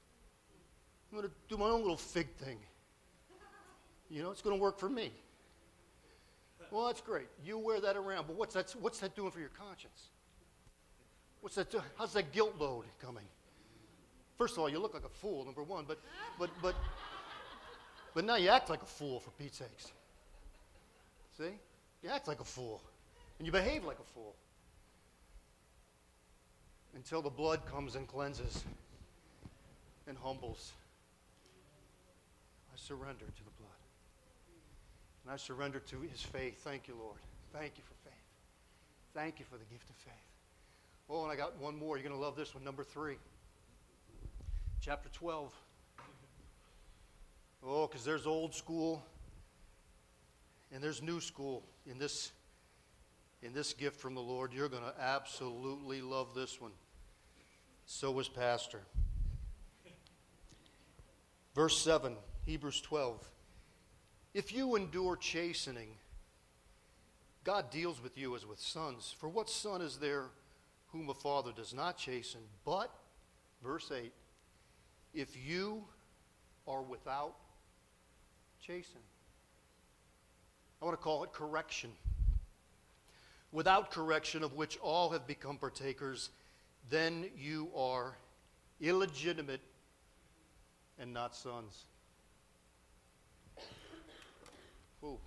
I'm going to do my own little fig thing. It's going to work for me. Well, that's great. You wear that around, but what's that doing for your conscience? What's that doing? How's that guilt load coming? First of all, you look like a fool, number one, but now you act like a fool, for Pete's sakes. See? You act like a fool. And you behave like a fool. Until the blood comes and cleanses and humbles. I surrender to the blood. And I surrender to his faith. Thank you, Lord. Thank you for faith. Thank you for the gift of faith. Oh, and I got one more. You're going to love this one. Number 3. Chapter 12. Oh, because there's old school and there's new school in this gift from the Lord. You're going to absolutely love this one. So was Pastor. Verse 7, Hebrews 12. If you endure chastening, God deals with you as with sons. For what son is there whom a father does not chasten? But, verse 8, if you are without chastening. I want to call it correction. Without correction, of which all have become partakers, then you are illegitimate and not sons. Ooh.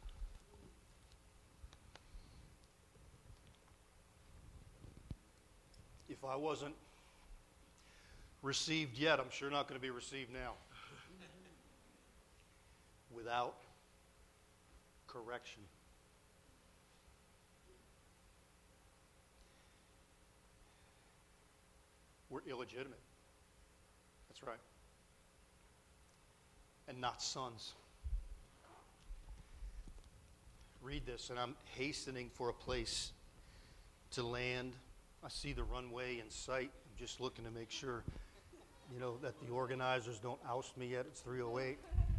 If I wasn't received yet, I'm sure not going to be received now. Without correction. We're illegitimate. That's right. And not sons. Read this, and I'm hastening for a place to land. I see the runway in sight. I'm just looking to make sure, that the organizers don't oust me yet. It's 3:08.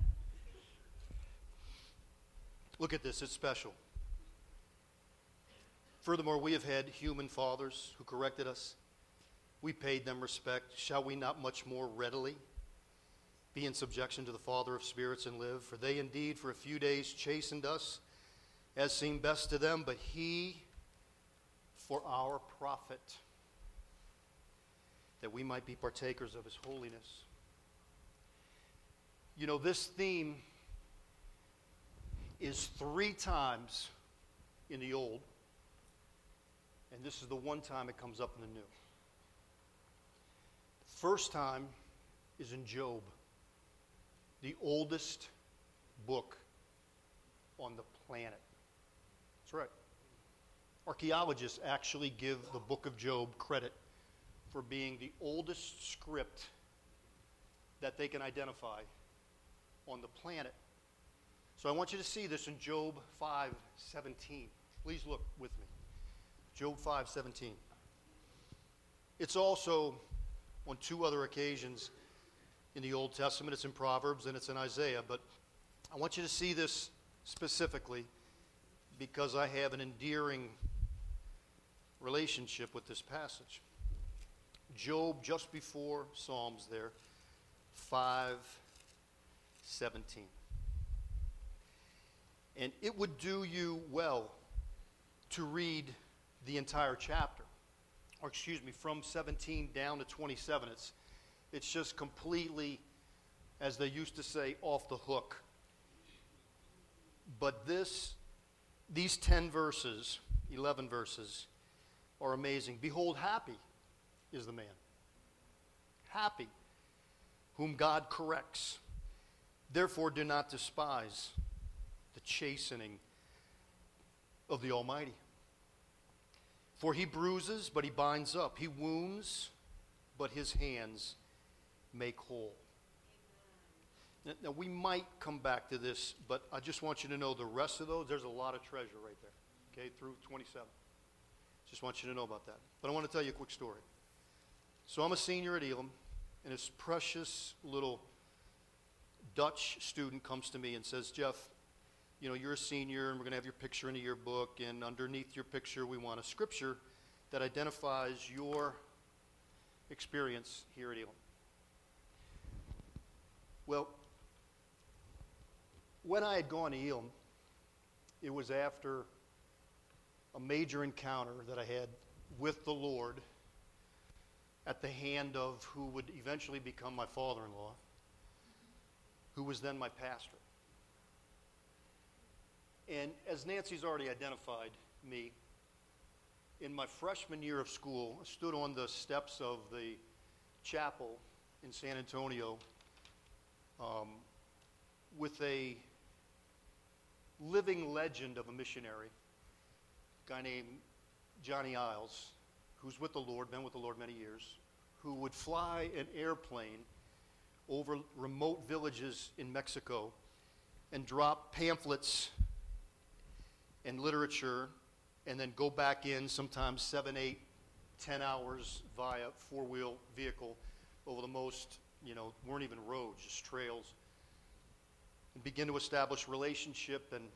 Look at this. It's special. Furthermore, we have had human fathers who corrected us. We paid them respect. Shall we not much more readily be in subjection to the Father of spirits and live? For they indeed for a few days chastened us as seemed best to them, but he for our profit, that we might be partakers of his holiness. This theme is 3 times in the Old, and this is the one time it comes up in the New. First time is in Job, the oldest book on the planet. That's right. Archaeologists actually give the book of Job credit for being the oldest script that they can identify on the planet. So I want you to see this in Job 5:17. Please look with me. Job 5:17. It's also on 2 other occasions in the Old Testament. It's in Proverbs and it's in Isaiah. But I want you to see this specifically because I have an endearing relationship with this passage. Job, just before Psalms there, 5:17. And it would do you well to read the entire chapter. Or from 17 down to 27. It's just completely, as they used to say, off the hook. But these 10 verses, 11 verses, are amazing. Behold, happy is the man. Happy, whom God corrects. Therefore do not despise the chastening of the Almighty. For he bruises, but he binds up. He wounds, but his hands make whole. Now, we might come back to this, but I just want you to know the rest of those, there's a lot of treasure right there, okay, through 27. Just want you to know about that. But I want to tell you a quick story. So I'm a senior at Elam, and this precious little Dutch student comes to me and says, Jeff, you're a senior, and we're going to have your picture in the yearbook, and underneath your picture, we want a scripture that identifies your experience here at Elam. Well, when I had gone to Elam, it was after a major encounter that I had with the Lord at the hand of who would eventually become my father-in-law, who was then my pastor. And as Nancy's already identified me, in my freshman year of school, I stood on the steps of the chapel in San Antonio with a living legend of a missionary, a guy named Johnny Isles, who's with the Lord, been with the Lord many years, who would fly an airplane over remote villages in Mexico and drop pamphlets and literature and then go back in sometimes 7, 8, 10 hours via four-wheel vehicle over the most, weren't even roads, just trails, and begin to establish relationship and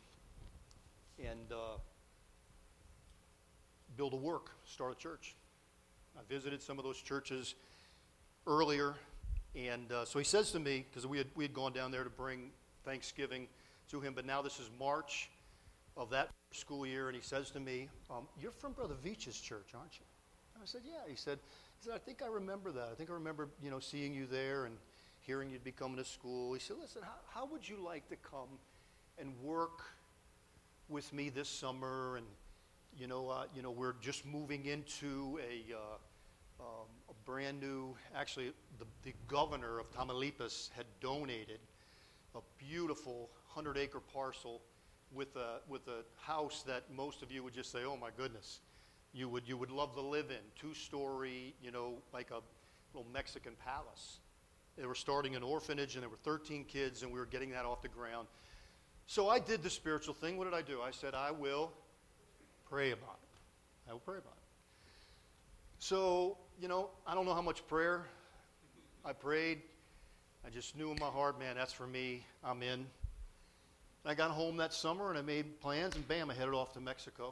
build a work, start a church. I visited some of those churches earlier, and so he says to me, because we had gone down there to bring Thanksgiving to him, but now this is March of that school year, and he says to me, "You're from Brother Veach's church, aren't you?" And I said, "Yeah." He said, "I think I remember that. I think I remember, seeing you there and hearing you'd be coming to school." He said, "Listen, how would you like to come and work with me this summer? And we're just moving into a brand new. Actually, the governor of Tamaulipas had donated a beautiful 100-acre parcel with a house that most of you would just say, 'Oh my goodness, you would love to live in, 2-story, like a little Mexican palace.' They were starting an orphanage, and there were 13 kids, and we were getting that off the ground. So I did the spiritual thing. What did I do? I said, I will pray about it. I will pray about it. So, I don't know how much prayer I prayed. I just knew in my heart, man, that's for me. I'm in. And I got home that summer, and I made plans, and bam, I headed off to Mexico.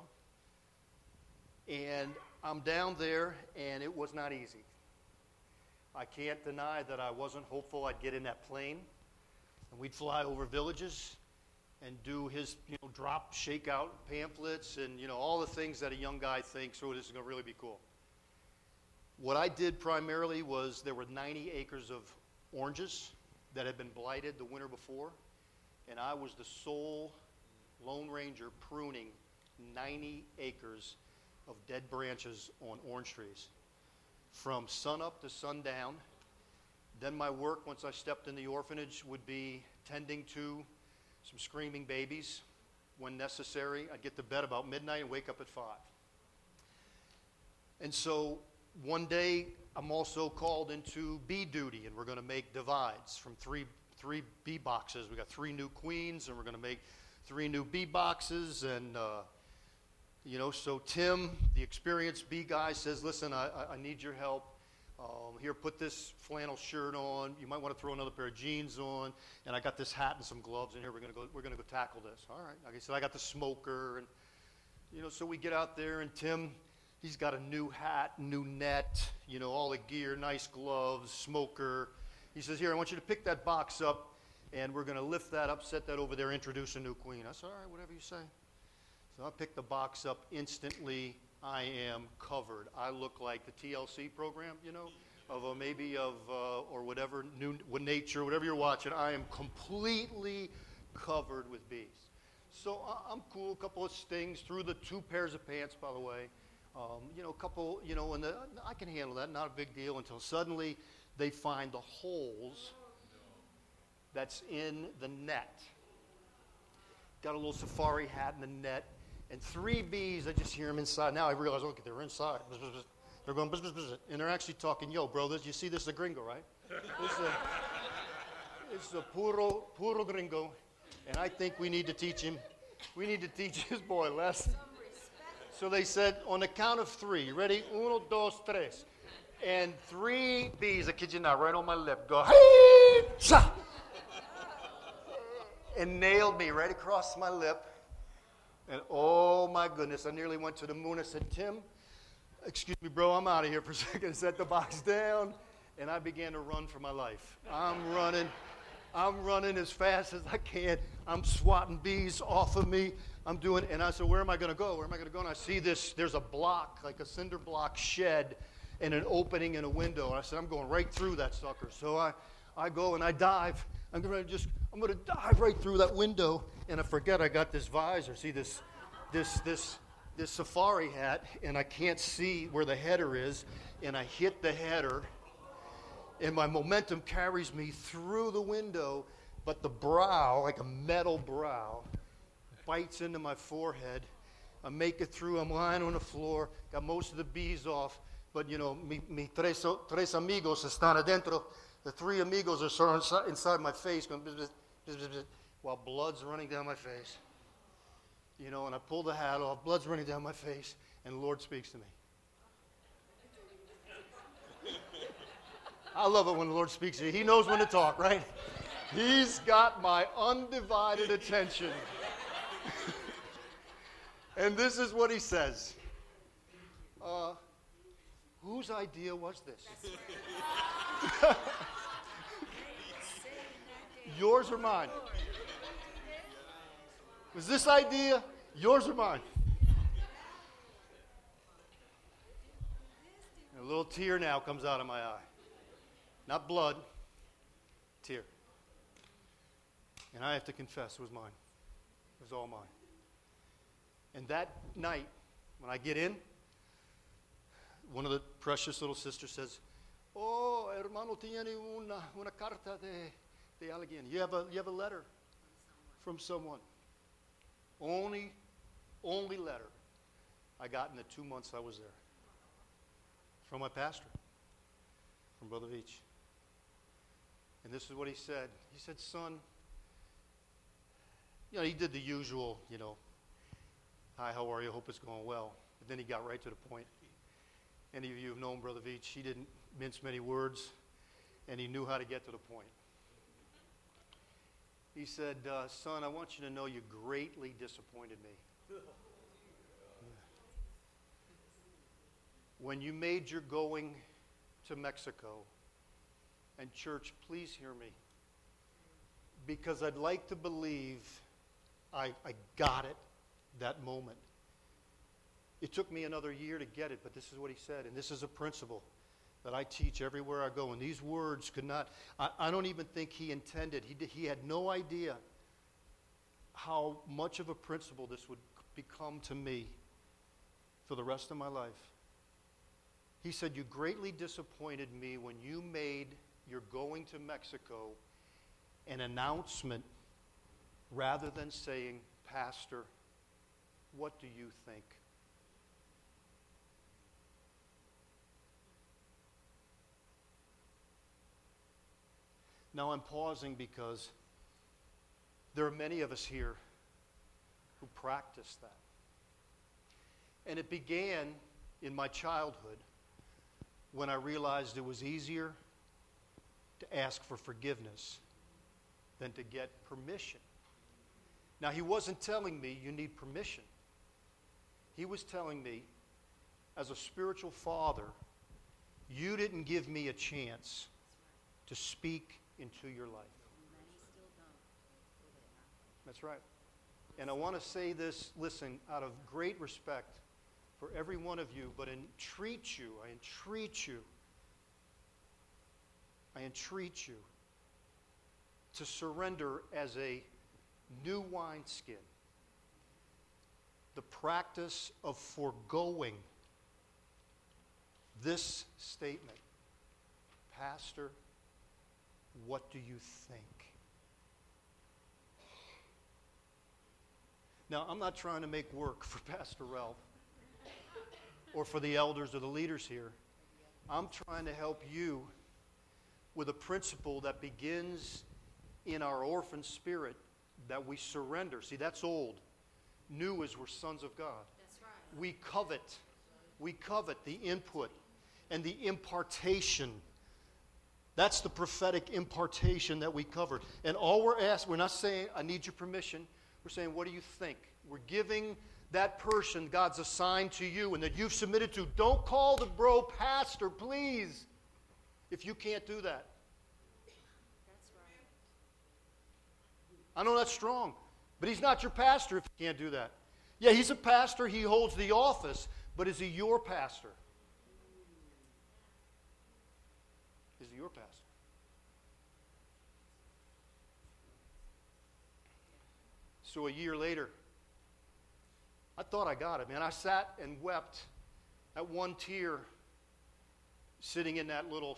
And I'm down there, and it was not easy. I can't deny that I wasn't hopeful I'd get in that plane, and we'd fly over villages and do his, drop, shake out pamphlets and, all the things that a young guy thinks, oh, this is going to really be cool. What I did primarily was there were 90 acres of oranges that had been blighted the winter before, and I was the sole Lone Ranger pruning 90 acres of dead branches on orange trees from sunup to sundown. Then my work, once I stepped in the orphanage, would be tending to some screaming babies when necessary. I'd get to bed about midnight and wake up at 5. And so one day I'm also called into bee duty, and we're going to make divides from three bee boxes. We got 3 new queens, and we're going to make 3 new bee boxes. And so Tim, the experienced bee guy, says, "Listen, I need your help. Here, put this flannel shirt on. You might want to throw another pair of jeans on. And I got this hat and some gloves in here. We're gonna go tackle this." All right. Like I said, I got the smoker, and so we get out there, and Tim, he's got a new hat, new net, all the gear, nice gloves, smoker. He says, "Here, I want you to pick that box up, and we're gonna lift that up, set that over there, introduce a new queen." I said, "All right, whatever you say." So I picked the box up. Instantly, I am covered. I look like the TLC program, or whatever, New Nature, whatever you're watching. I am completely covered with bees. So I'm cool. A couple of stings through the 2 pairs of pants, by the way. A couple, and I can handle that. Not a big deal until suddenly they find the holes that's in the net. Got a little safari hat in the net. And 3 bees, I just hear them inside. Now I realize, okay, they're inside. They're going, bzz, bzz, bzz, and they're actually talking, "Yo, bro, you see this is a gringo, right? It's a puro gringo, and I think we need to teach his boy a lesson." So they said, on the count of 3, you ready? 1, 2, 3. And 3 bees, I kid you not, right on my lip, go, "Hey-cha!" and nailed me right across my lip. And oh my goodness, I nearly went to the moon. I said, "Tim, excuse me, bro, I'm out of here for a second." Set the box down, and I began to run for my life. I'm running as fast as I can. I'm swatting bees off of me. And I said, where am I going to go? Where am I going to go? And I see there's a block, like a cinder block shed, and an opening in a window. And I said, I'm going right through that sucker. So I go and I dive. I'm going to dive right through that window, and I forget I got this visor. See this safari hat, and I can't see where the header is, and I hit the header, and my momentum carries me through the window, but the brow, like a metal brow, bites into my forehead. I make it through. I'm lying on the floor, got most of the bees off, but mi tres amigos están adentro. The three amigos are sort of inside my face, going bzz, bzz, bzz, bzz, while blood's running down my face. And I pull the hat off, blood's running down my face, and the Lord speaks to me. I love it when the Lord speaks to you. He knows when to talk, right? He's got my undivided attention. And this is what he says. Whose idea was this? Yours or mine? Was this idea yours or mine? And a little tear now comes out of my eye. Not blood, tear. And I have to confess, it was mine. It was all mine. And that night, when I get in, one of the precious little sisters says, "Oh, hermano, tiene una carta de alguien. You have a letter from someone." Only letter I got in the 2 months I was there. From my pastor, from Brother Veach. And this is what he said. He said, "Son," he did the usual, "Hi, how are you? Hope it's going well." But then he got right to the point. Any of you have known Brother Veach, he didn't mince many words, and he knew how to get to the point. He said, "Son, I want you to know you greatly disappointed me. When you made your going to Mexico, and church, please hear me, because I'd like to believe I got it that moment. It took me another year to get it, but this is what he said, and this is a principle that I teach everywhere I go. And these words could not, I don't even think he intended. He had no idea how much of a principle this would become to me for the rest of my life. He said, "You greatly disappointed me when you made your going to Mexico an announcement rather than saying, 'Pastor, what do you think?'" Now I'm pausing because there are many of us here who practice that. And it began in my childhood when I realized it was easier to ask for forgiveness than to get permission. Now, he wasn't telling me you need permission. He was telling me, as a spiritual father, you didn't give me a chance to speak into your life. That's right. And I want to say this, listen, out of great respect for every one of you, but I entreat you to surrender as a new wineskin the practice of foregoing this statement. "Pastor, what do you think?" Now, I'm not trying to make work for Pastor Ralph or for the elders or the leaders here. I'm trying to help you with a principle that begins in our orphan spirit, that we surrender. See, that's old. New is we're sons of God. That's right. We covet the input and the impartation. That's the prophetic impartation that we covered. And all we're asking, we're not saying, "I need your permission." We're saying, "What do you think?" We're giving that person God's assigned to you and that you've submitted to. Don't call the bro pastor, please, if you can't do that. That's right. I know that's strong, but he's not your pastor if he can't do that. Yeah, he's a pastor. He holds the office, but is he your pastor? Is he your pastor? So a year later, I thought I got it, man. I sat and wept at one tear sitting in that little,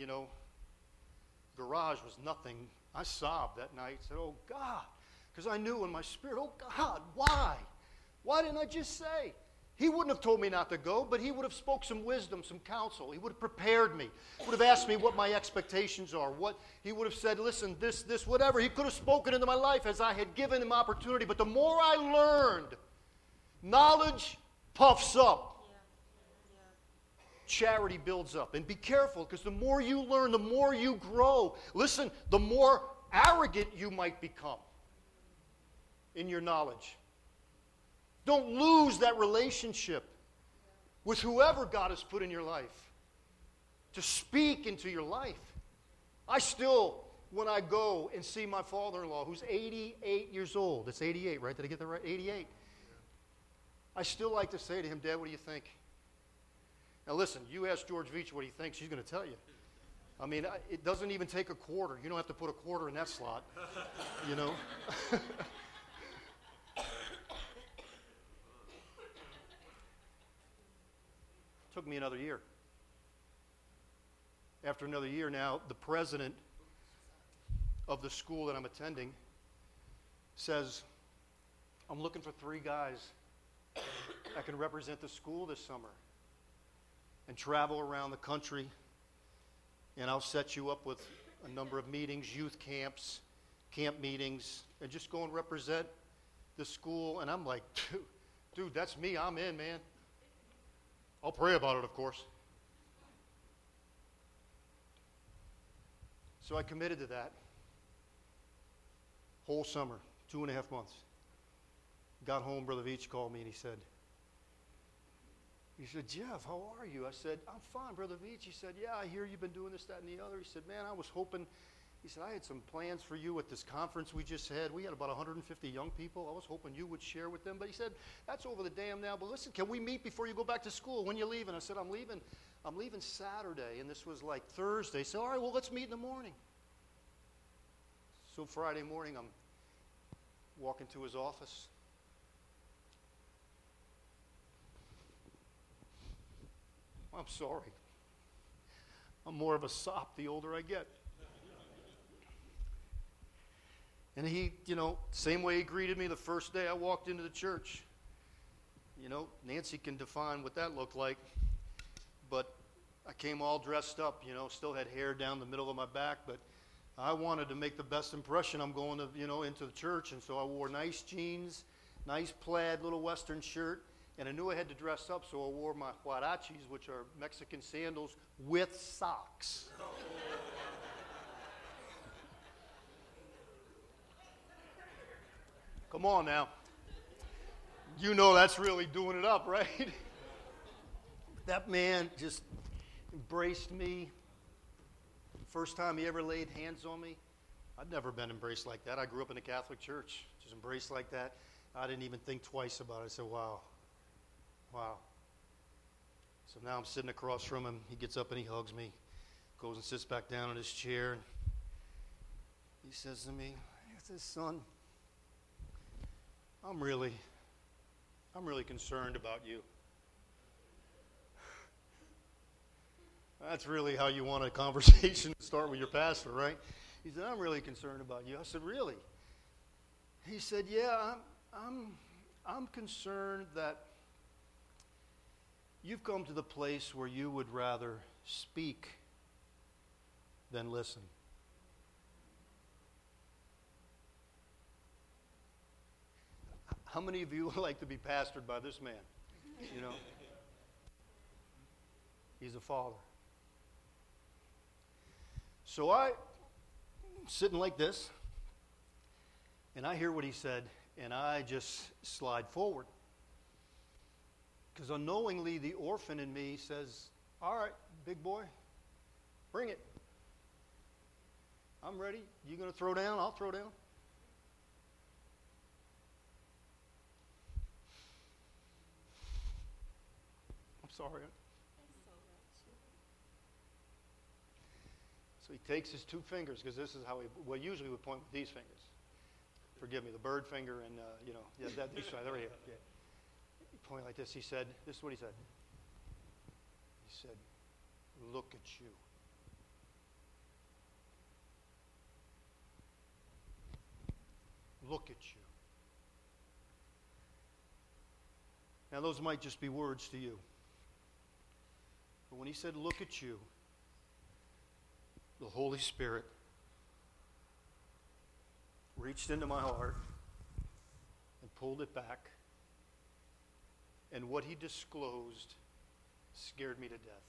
garage was nothing. I sobbed that night. Said, oh, God. Because I knew in my spirit, oh, God, why? Why didn't I just say? He wouldn't have told me not to go, but he would have spoke some wisdom, some counsel. He would have prepared me. Would have asked me what my expectations are. He would have said, listen, this, whatever. He could have spoken into my life as I had given him opportunity. But the more I learned, knowledge puffs up. Charity builds up. And be careful, because the more you learn, the more you grow. Listen, the more arrogant you might become in your knowledge. Don't lose that relationship with whoever God has put in your life to speak into your life. I still, when I go and see my father-in-law, who's 88 years old, it's 88, right? Did I get that right? 88. I still like to say to him, Dad, what do you think? Now listen, you ask George Veach what he thinks, she's going to tell you. I mean, it doesn't even take a quarter. You don't have to put a quarter in that slot, you know. Took me another year. After another year now, the president of the school that I'm attending says, I'm looking for 3 guys that can represent the school this summer and travel around the country, and I'll set you up with a number of meetings, youth camps, camp meetings, and just go and represent the school. And I'm like, dude, that's me. I'm in, man. I'll pray about it, of course. So I committed to that whole summer, 2.5 months. Got home, Brother Veach called me and he said, Jeff, how are you? I said, I'm fine, Brother Veach. He said, yeah, I hear you've been doing this, that, and the other. He said, man, I was hoping, he said, I had some plans for you at this conference we just had. We had about 150 young people. I was hoping you would share with them. But he said, that's over the dam now. But listen, can we meet before you go back to school? When you leaving? I said, I'm leaving Saturday. And this was like Thursday. He said, all right, well, let's meet in the morning. So Friday morning, I'm walking to his office. I'm sorry. I'm more of a sop the older I get. And he, same way he greeted me the first day I walked into the church. Nancy can define what that looked like. But I came all dressed up, still had hair down the middle of my back. But I wanted to make the best impression. I'm going to, into the church. And so I wore nice jeans, nice plaid little Western shirt. And I knew I had to dress up, so I wore my huarachis, which are Mexican sandals, with socks. Come on now. You know that's really doing it up, right? That man just embraced me. First time he ever laid hands on me. I'd never been embraced like that. I grew up in the Catholic Church. Just embraced like that. I didn't even think twice about it. I said, wow. So now I'm sitting across from him. He gets up and he hugs me, goes and sits back down in his chair. And he says to me, he says, son, I'm really concerned about you. That's really how you want a conversation to start with your pastor, right? He said, I'm really concerned about you. I said, really? He said, yeah, I'm concerned that you've come to the place where you would rather speak than listen. How many of you would like to be pastored by this man? He's a father. So I'm sitting like this, and I hear what he said, and I just slide forward. Because unknowingly, the orphan in me says, all right, big boy, bring it. I'm ready. You going to throw down? I'll throw down. I'm sorry. So he takes his 2 fingers, because this is how usually we point with these fingers. forgive me, the bird finger and, yeah, that, these, there we go. Yeah. He pointed like this. He said, this is what he said. He said, look at you. Look at you. Now, those might just be words to you. But when he said, look at you, the Holy Spirit reached into my heart and pulled it back. And what he disclosed scared me to death.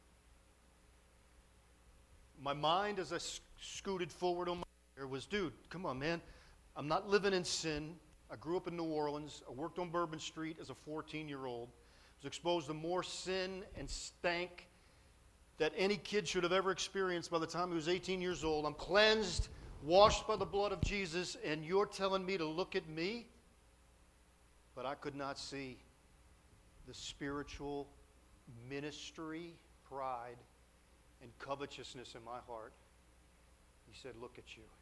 My mind, as I scooted forward on my chair, was, dude, come on, man. I'm not living in sin. I grew up in New Orleans. I worked on Bourbon Street as a 14-year-old. Was exposed to more sin and stank that any kid should have ever experienced by the time he was 18 years old. I'm cleansed, washed by the blood of Jesus, and you're telling me to look at me? But I could not see the spiritual ministry, pride, and covetousness in my heart. He said, look at you.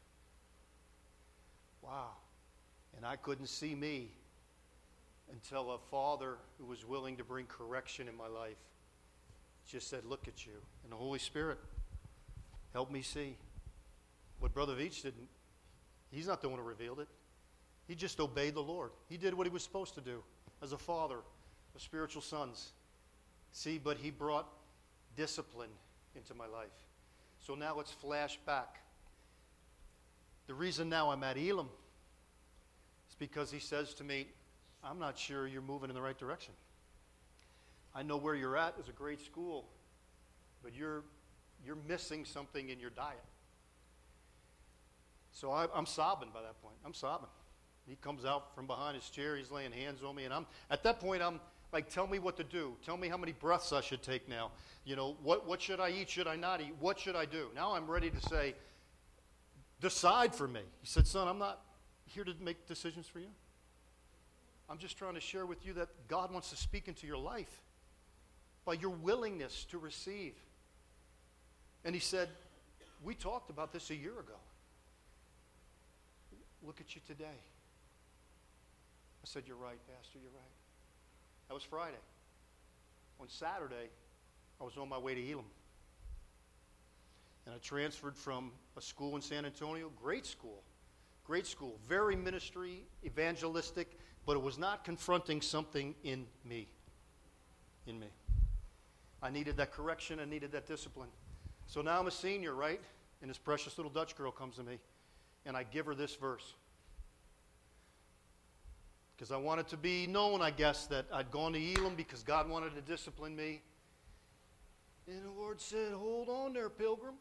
Wow. And I couldn't see me until a father who was willing to bring correction in my life just said, look at you. And the Holy Spirit helped me see what Brother Veach didn't. He's not the one who revealed it. He just obeyed the Lord. He did what he was supposed to do as a father of spiritual sons. See, but he brought discipline into my life. So now let's flash back. The reason now I'm at Elam is because he says to me, I'm not sure you're moving in the right direction. I know where you're at is a great school, but you're missing something in your diet. So I'm sobbing by that point. I'm sobbing. He comes out from behind his chair. He's laying hands on me. And at that point, I'm like, tell me what to do. Tell me how many breaths I should take now. You know, what should I eat? Should I not eat? What should I do? Now I'm ready to say, decide for me. He said, son, I'm not here to make decisions for you. I'm just trying to share with you that God wants to speak into your life by your willingness to receive. And he said, we talked about this a year ago. Look at you today. I said, you're right, Pastor, you're right. That was Friday. On Saturday, I was on my way to Elam. And I transferred from a school in San Antonio, great school, very ministry, evangelistic, but it was not confronting something in me. I needed that correction, I needed that discipline. So now I'm a senior, right? And this precious little Dutch girl comes to me, and I give her this verse. Because I wanted to be known, I guess, that I'd gone to Elam because God wanted to discipline me. And the Lord said, hold on there, pilgrim.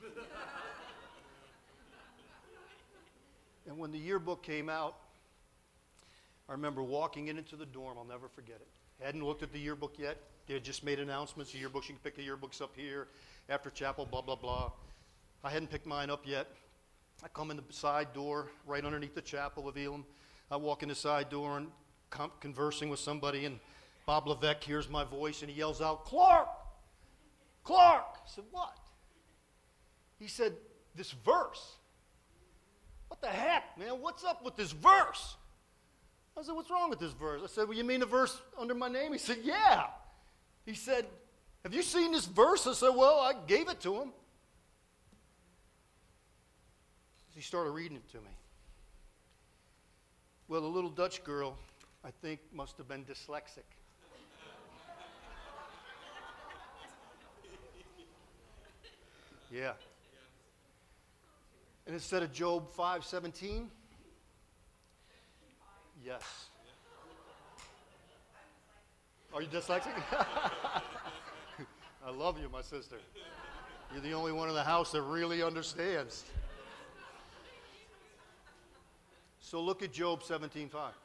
And when the yearbook came out, I remember walking into the dorm. I'll never forget it. Hadn't looked at the yearbook yet. They had just made announcements. The yearbooks, you can pick the yearbooks up here, after chapel, blah, blah, blah. I hadn't picked mine up yet. I come in the side door, right underneath the chapel of Elam. I walk in the side door and conversing with somebody, and Bob Levesque hears my voice, and he yells out, Clark! Clark! I said, what? He said, this verse. What the heck, man? What's up with this verse? I said, what's wrong with this verse? I said, well, you mean the verse under my name? He said, yeah. He said, have you seen this verse? I said, well, I gave it to him. He started reading it to me. Well, the little Dutch girl, I think, must have been dyslexic. Yeah. And instead of Job 5:17, yes. Are you dyslexic? I love you, my sister. You're the only one in the house that really understands. So look at Job 17:5.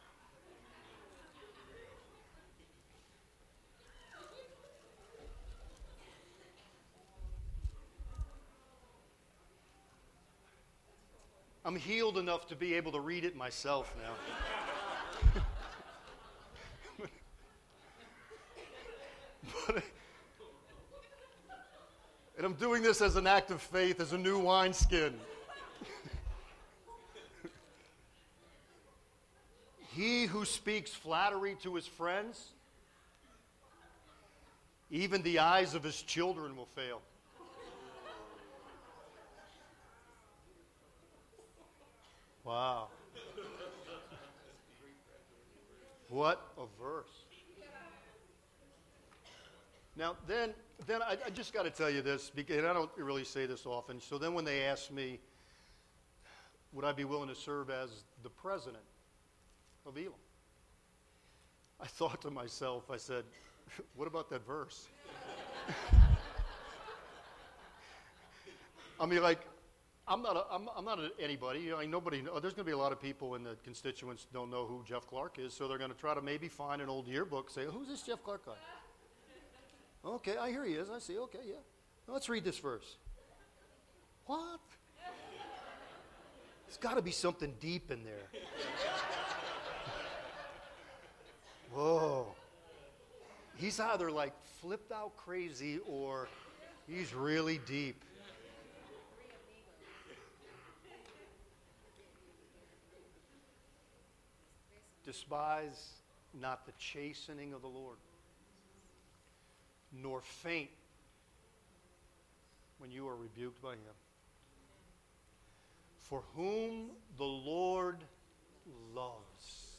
I'm healed enough to be able to read it myself now. And I'm doing this as an act of faith, as a new wineskin. He who speaks flattery to his friends, even the eyes of his children will fail. Wow. What a verse. Now, then I just got to tell you this, because I don't really say this often. So then when they asked me, would I be willing to serve as the president of Elam? I thought to myself, I said, what about that verse? I mean, like, I'm not anybody. You know, nobody. There's going to be a lot of people in the constituents don't know who Jeff Clark is, so they're going to try to maybe find an old yearbook, say, who's this Jeff Clark guy? Okay, I hear he is. I see. Okay, yeah. Now let's read this verse. What? There's got to be something deep in there. Whoa. He's either like flipped out crazy or he's really deep. Despise not the chastening of the Lord, nor faint when you are rebuked by him. For whom the Lord loves,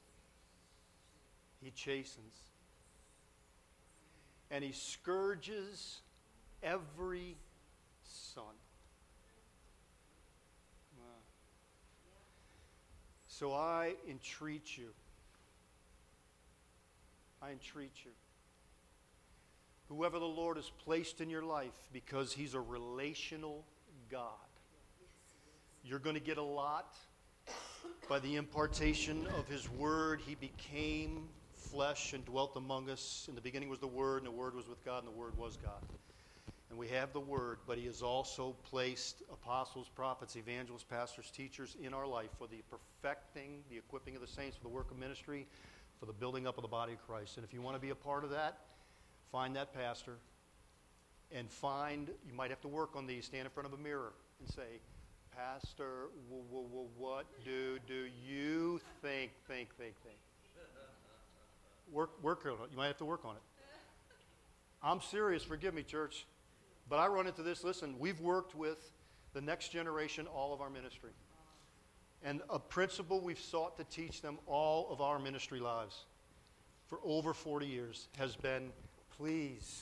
he chastens, and he scourges every son. So I entreat you. Whoever the Lord has placed in your life, because he's a relational God. You're going to get a lot by the impartation of his word. He became flesh and dwelt among us. In the beginning was the Word, and the Word was with God, and the Word was God. And we have the Word, but he has also placed apostles, prophets, evangelists, pastors, teachers in our life for the perfecting, the equipping of the saints for the work of ministry, for the building up of the body of Christ. And if you want to be a part of that, find that pastor and you might have to work on these, stand in front of a mirror and say, Pastor, what do you think? Work on it. You might have to work on it. I'm serious, forgive me, church. But I run into this. Listen, we've worked with the next generation all of our ministry. And a principle we've sought to teach them all of our ministry lives for over 40 years has been, please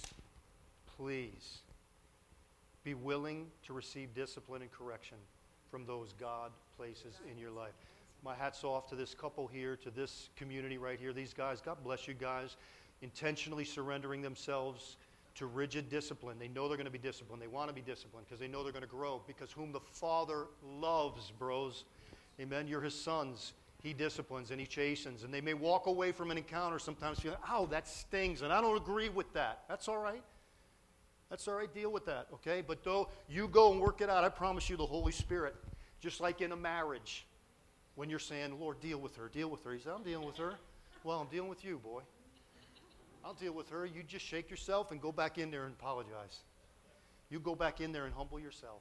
be willing to receive discipline and correction from those God places in your life. My hat's off to this couple here, to this community right here. These guys, God bless you guys, intentionally surrendering themselves to rigid discipline. They know they're going to be disciplined. They want to be disciplined because they know they're going to grow. Because whom the Father loves, bros, amen, you're his sons. He disciplines and he chastens. And they may walk away from an encounter sometimes feeling, ow, that stings, and I don't agree with that. That's all right. That's all right. Deal with that, okay? But though you go and work it out, I promise you the Holy Spirit, just like in a marriage, when you're saying, Lord, deal with her. He said, I'm dealing with her. Well, I'm dealing with you, boy. I'll deal with her. You just shake yourself and go back in there and apologize. You go back in there and humble yourself.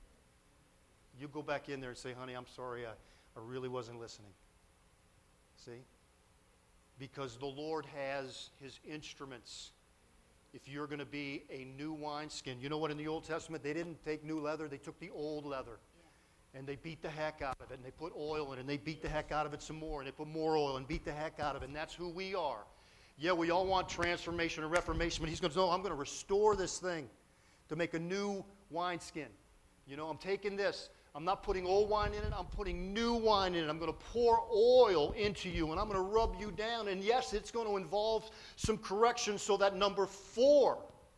You go back in there and say, honey, I'm sorry. I really wasn't listening. See? Because the Lord has his instruments. If you're going to be a new wineskin. You know what, in the Old Testament, they didn't take new leather. They took the old leather. And they beat the heck out of it. And they put oil in it. And they beat the heck out of it some more. And they put more oil and beat the heck out of it. And that's who we are. Yeah, we all want transformation and reformation, but he's going to say, no, I'm going to restore this thing to make a new wineskin. You know, I'm taking this. I'm not putting old wine in it. I'm putting new wine in it. I'm going to pour oil into you, and I'm going to rub you down. And yes, it's going to involve some correction so that number 4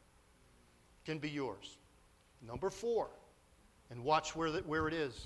can be yours. Number 4. And watch where it is.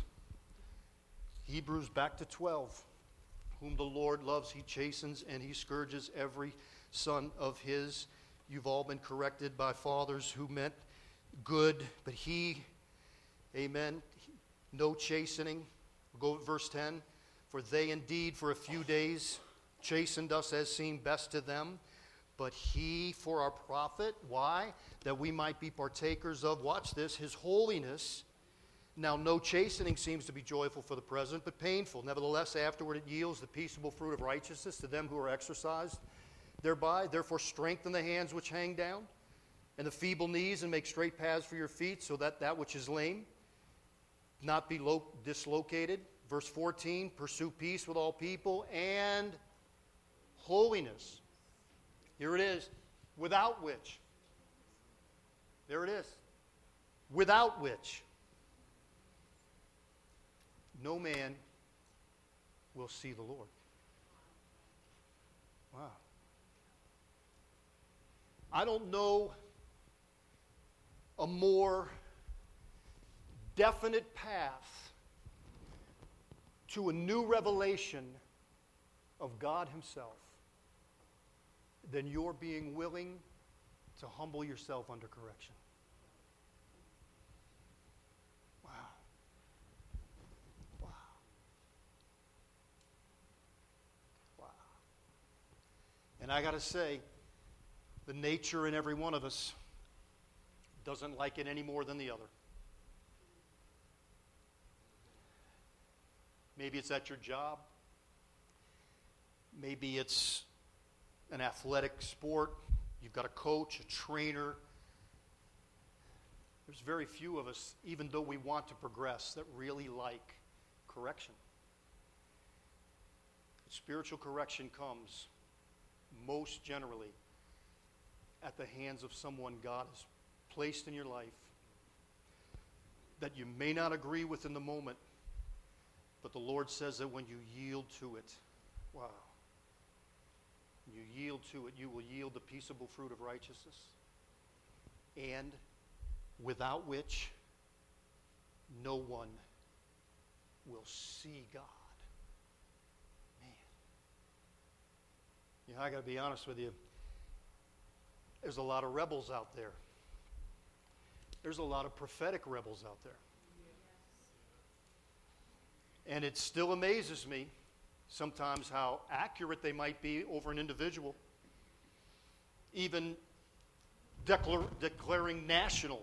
Hebrews back to 12. Whom the Lord loves, he chastens, and he scourges every son of his. You've all been corrected by fathers who meant good, but he, amen, no chastening. We'll go to verse 10. For they indeed for a few days chastened us as seemed best to them, but he for our profit. Why? That we might be partakers of, watch this, his holiness. Now, no chastening seems to be joyful for the present, but painful. Nevertheless, afterward it yields the peaceable fruit of righteousness to them who are exercised thereby. Therefore, strengthen the hands which hang down, and the feeble knees, and make straight paths for your feet, so that that which is lame not be dislocated. Verse 14, pursue peace with all people and holiness. Here it is, without which. There it is. Without which no man will see the Lord. Wow. I don't know a more definite path to a new revelation of God Himself than your being willing to humble yourself under correction. Wow. Wow. Wow. And I got to say, the nature in every one of us doesn't like it any more than the other. Maybe it's at your job. Maybe it's an athletic sport. You've got a coach, a trainer. There's very few of us, even though we want to progress, that really like correction. Spiritual correction comes most generally at the hands of someone God has placed in your life that you may not agree with in the moment, but the Lord says that when you yield to it, wow, you yield to it, you will yield the peaceable fruit of righteousness, and without which no one will see God. Man. You know, I got to be honest with you. There's a lot of rebels out there. There's a lot of prophetic rebels out there. And it still amazes me sometimes how accurate they might be over an individual, even declaring national.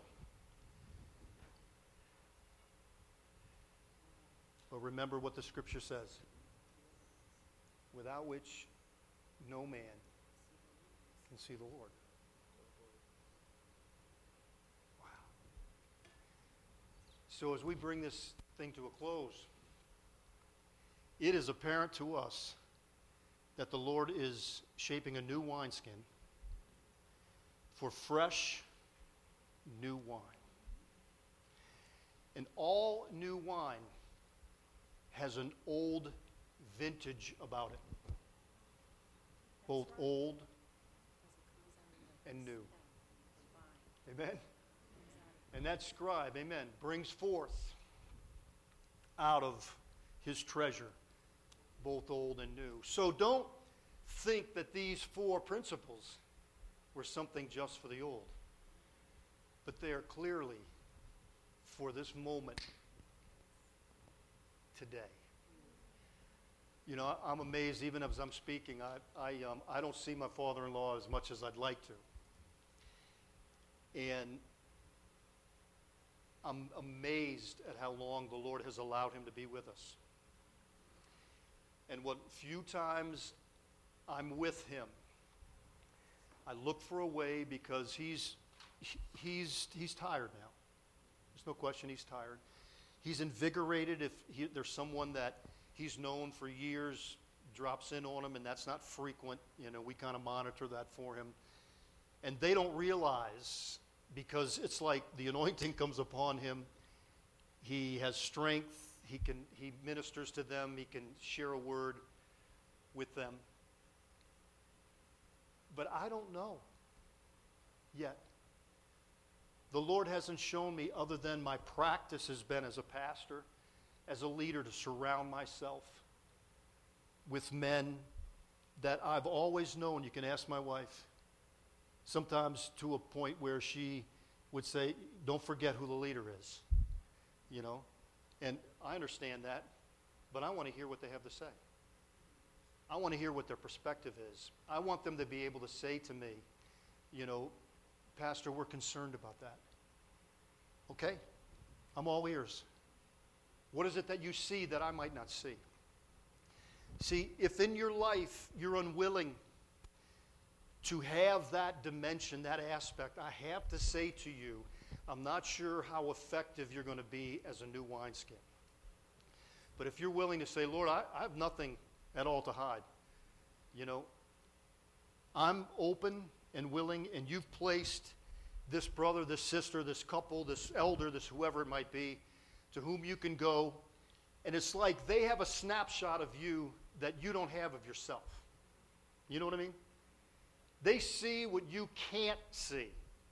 But remember what the Scripture says, without which no man can see the Lord. Wow. So as we bring this thing to a close, it is apparent to us that the Lord is shaping a new wineskin for fresh, new wine. And all new wine has an old vintage about it, both old and new. Amen? And that scribe, amen, brings forth out of his treasure both old and new. So don't think that these four principles were something just for the old, but they are clearly for this moment today. You know, I'm amazed even as I'm speaking. I don't see my father-in-law as much as I'd like to. And I'm amazed at how long the Lord has allowed him to be with us. And what few times I'm with him, I look for a way because he's tired now. There's no question he's tired. He's invigorated if there's someone that he's known for years drops in on him, and that's not frequent. You know, we kind of monitor that for him. And they don't realize, because it's like the anointing comes upon him. He has strength. He ministers to them. He can share a word with them. But I don't know yet. The Lord hasn't shown me, other than my practice has been as a pastor, as a leader, to surround myself with men that I've always known. You can ask my wife. Sometimes to a point where she would say, don't forget who the leader is. You know? And I understand that, but I want to hear what they have to say. I want to hear what their perspective is. I want them to be able to say to me, you know, Pastor, we're concerned about that. Okay? I'm all ears. What is it that you see that I might not see? See, if in your life you're unwilling to have that dimension, that aspect, I have to say to you, I'm not sure how effective you're going to be as a new wineskin. But if you're willing to say, Lord, I have nothing at all to hide, you know, I'm open and willing, and you've placed this brother, this sister, this couple, this elder, this whoever it might be, to whom you can go, and it's like they have a snapshot of you that you don't have of yourself. You know what I mean? They see what you can't see.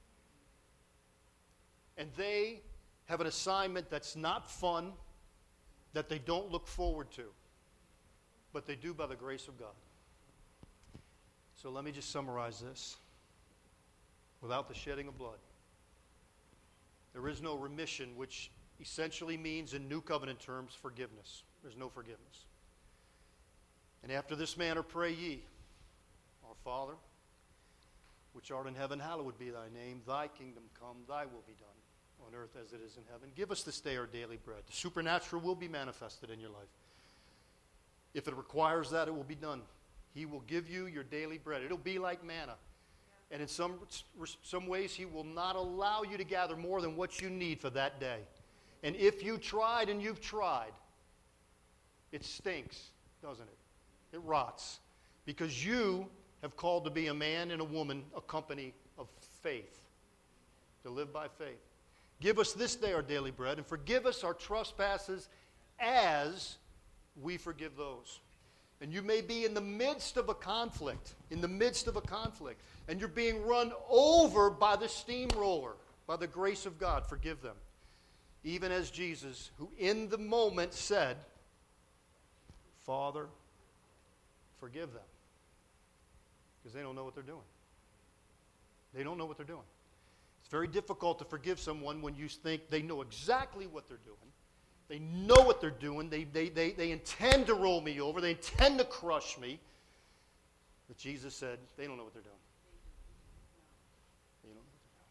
And they have an assignment that's not fun, that they don't look forward to, but they do by the grace of God. So let me just summarize this. Without the shedding of blood, there is no remission, which essentially means in New Covenant terms, forgiveness. There's no forgiveness. And after this manner pray ye, Our Father, which art in heaven, hallowed be thy name. Thy kingdom come, thy will be done, on earth as it is in heaven. Give us this day our daily bread. The supernatural will be manifested in your life. If it requires that, it will be done. He will give you your daily bread. It'll be like manna. And in some ways, He will not allow you to gather more than what you need for that day. And if you tried and you've tried, it stinks, doesn't it? It rots. Because you have called to be a man and a woman, a company of faith, to live by faith. Give us this day our daily bread, and forgive us our trespasses as we forgive those. And you may be in the midst of a conflict, and you're being run over by the steamroller, by the grace of God. Forgive them. Even as Jesus, who in the moment said, Father, forgive them. Because they don't know what they're doing. They don't know what they're doing. It's very difficult to forgive someone when you think they know exactly what they're doing. They know what they're doing. They intend to roll me over. They intend to crush me. But Jesus said, they don't know what they're doing. They don't know what they're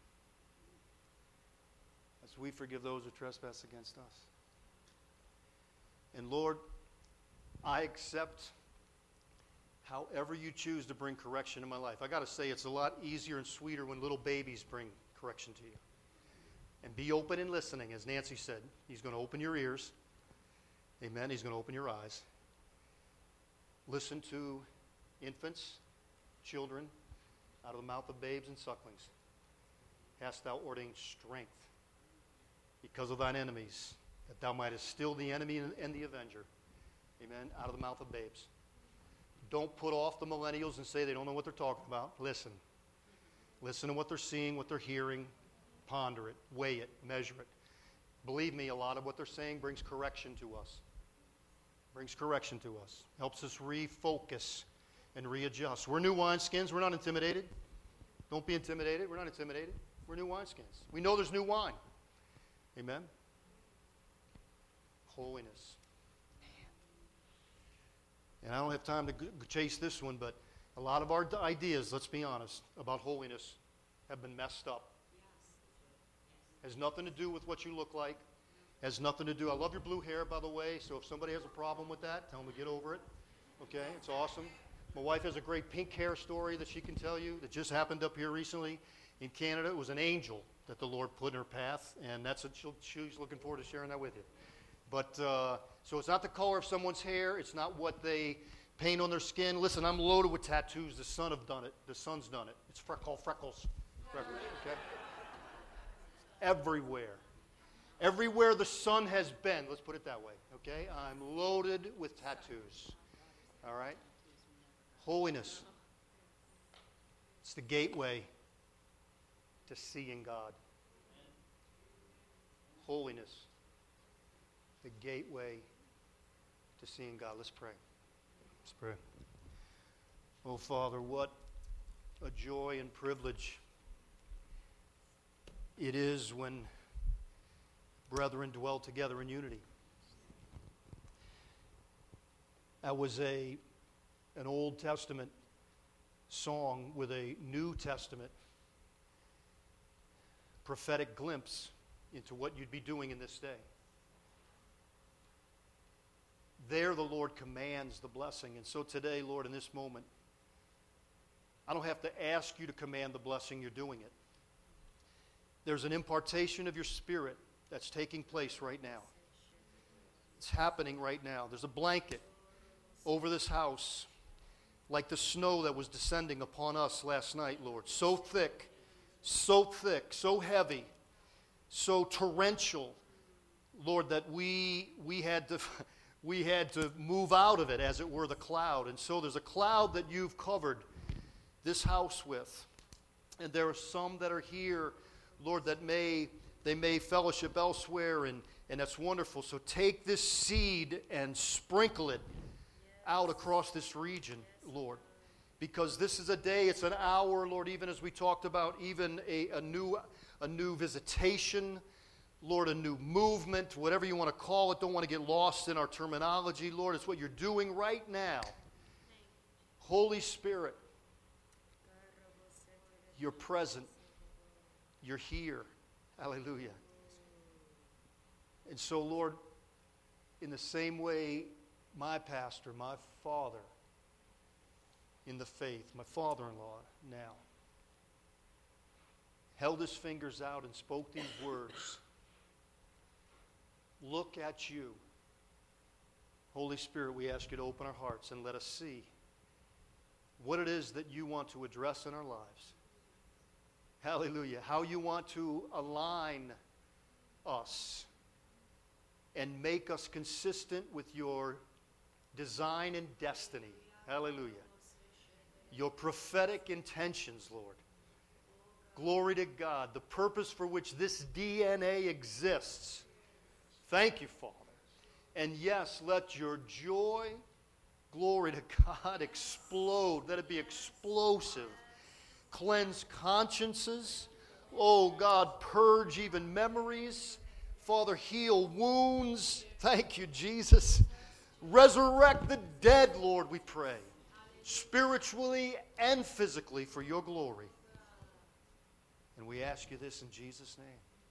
doing. As we forgive those who trespass against us. And Lord, I accept however you choose to bring correction in my life. I got to say, it's a lot easier and sweeter when little babies bring correction to you. And be open and listening, as Nancy said. He's going to open your ears. Amen. He's going to open your eyes. Listen to infants, children, out of the mouth of babes and sucklings. Hast thou ordained strength because of thine enemies, that thou mightest still the enemy and the avenger. Amen. Out of the mouth of babes. Don't put off the millennials and say they don't know what they're talking about. Listen. Listen to what they're seeing, what they're hearing. Ponder it, weigh it, measure it. Believe me, a lot of what they're saying brings correction to us. Brings correction to us. Helps us refocus and readjust. We're new wineskins. We're not intimidated. Don't be intimidated. We're not intimidated. We're new wineskins. We know there's new wine. Amen? Holiness. And I don't have time to chase this one, but a lot of our ideas, let's be honest, about holiness have been messed up. Has nothing to do with what you look like. Has nothing to do. I love your blue hair, by the way, so if somebody has a problem with that, tell them to get over it. Okay? It's awesome. My wife has a great pink hair story that she can tell you that just happened up here recently in Canada. It was an angel that the Lord put in her path, and that's what she's looking forward to sharing that with you. But, so it's not the color of someone's hair. It's not what they paint on their skin. Listen, I'm loaded with tattoos. The son have done it. The son's done it. It's called freckles. Freckles, okay? Everywhere. Everywhere the sun has been, let's put it that way, okay? I'm loaded with tattoos, all right? Holiness. It's the gateway to seeing God. Holiness. The gateway to seeing God. Let's pray. Let's pray. Oh, Father, what a joy and privilege it is when brethren dwell together in unity. That was an Old Testament song with a New Testament prophetic glimpse into what you'd be doing in this day. there the Lord commands the blessing. And so today, Lord, in this moment, I don't have to ask you to command the blessing, you're doing it. There's an impartation of your Spirit that's taking place right now. It's happening right now. There's a blanket over this house, like the snow that was descending upon us last night, Lord. So thick, so heavy, so torrential, Lord, that we had to move out of it, as it were, the cloud. And so there's a cloud that you've covered this house with. And there are some that are here, Lord, that they may fellowship elsewhere, and that's wonderful. So take this seed and sprinkle it out across this region, Lord. Because this is a day, it's an hour, Lord, even as we talked about, even a new visitation, Lord, a new movement, whatever you want to call it. Don't want to get lost in our terminology, Lord. It's what you're doing right now. Holy Spirit, you're present. You're here. Hallelujah. And so, Lord, in the same way, my pastor, my father in the faith, my father-in-law now, held his fingers out and spoke these words. Look at you. Holy Spirit, we ask you to open our hearts and let us see what it is that you want to address in our lives. Hallelujah. How you want to align us and make us consistent with your design and destiny. Hallelujah. Your prophetic intentions, Lord. Glory to God. The purpose for which this DNA exists. Thank you, Father. And yes, let your joy, glory to God, explode. Let it be explosive. Cleanse consciences. Oh, God, purge even memories. Father, heal wounds. Thank you, Jesus. Resurrect the dead, Lord, we pray. Spiritually and physically for your glory. And we ask you this in Jesus' name.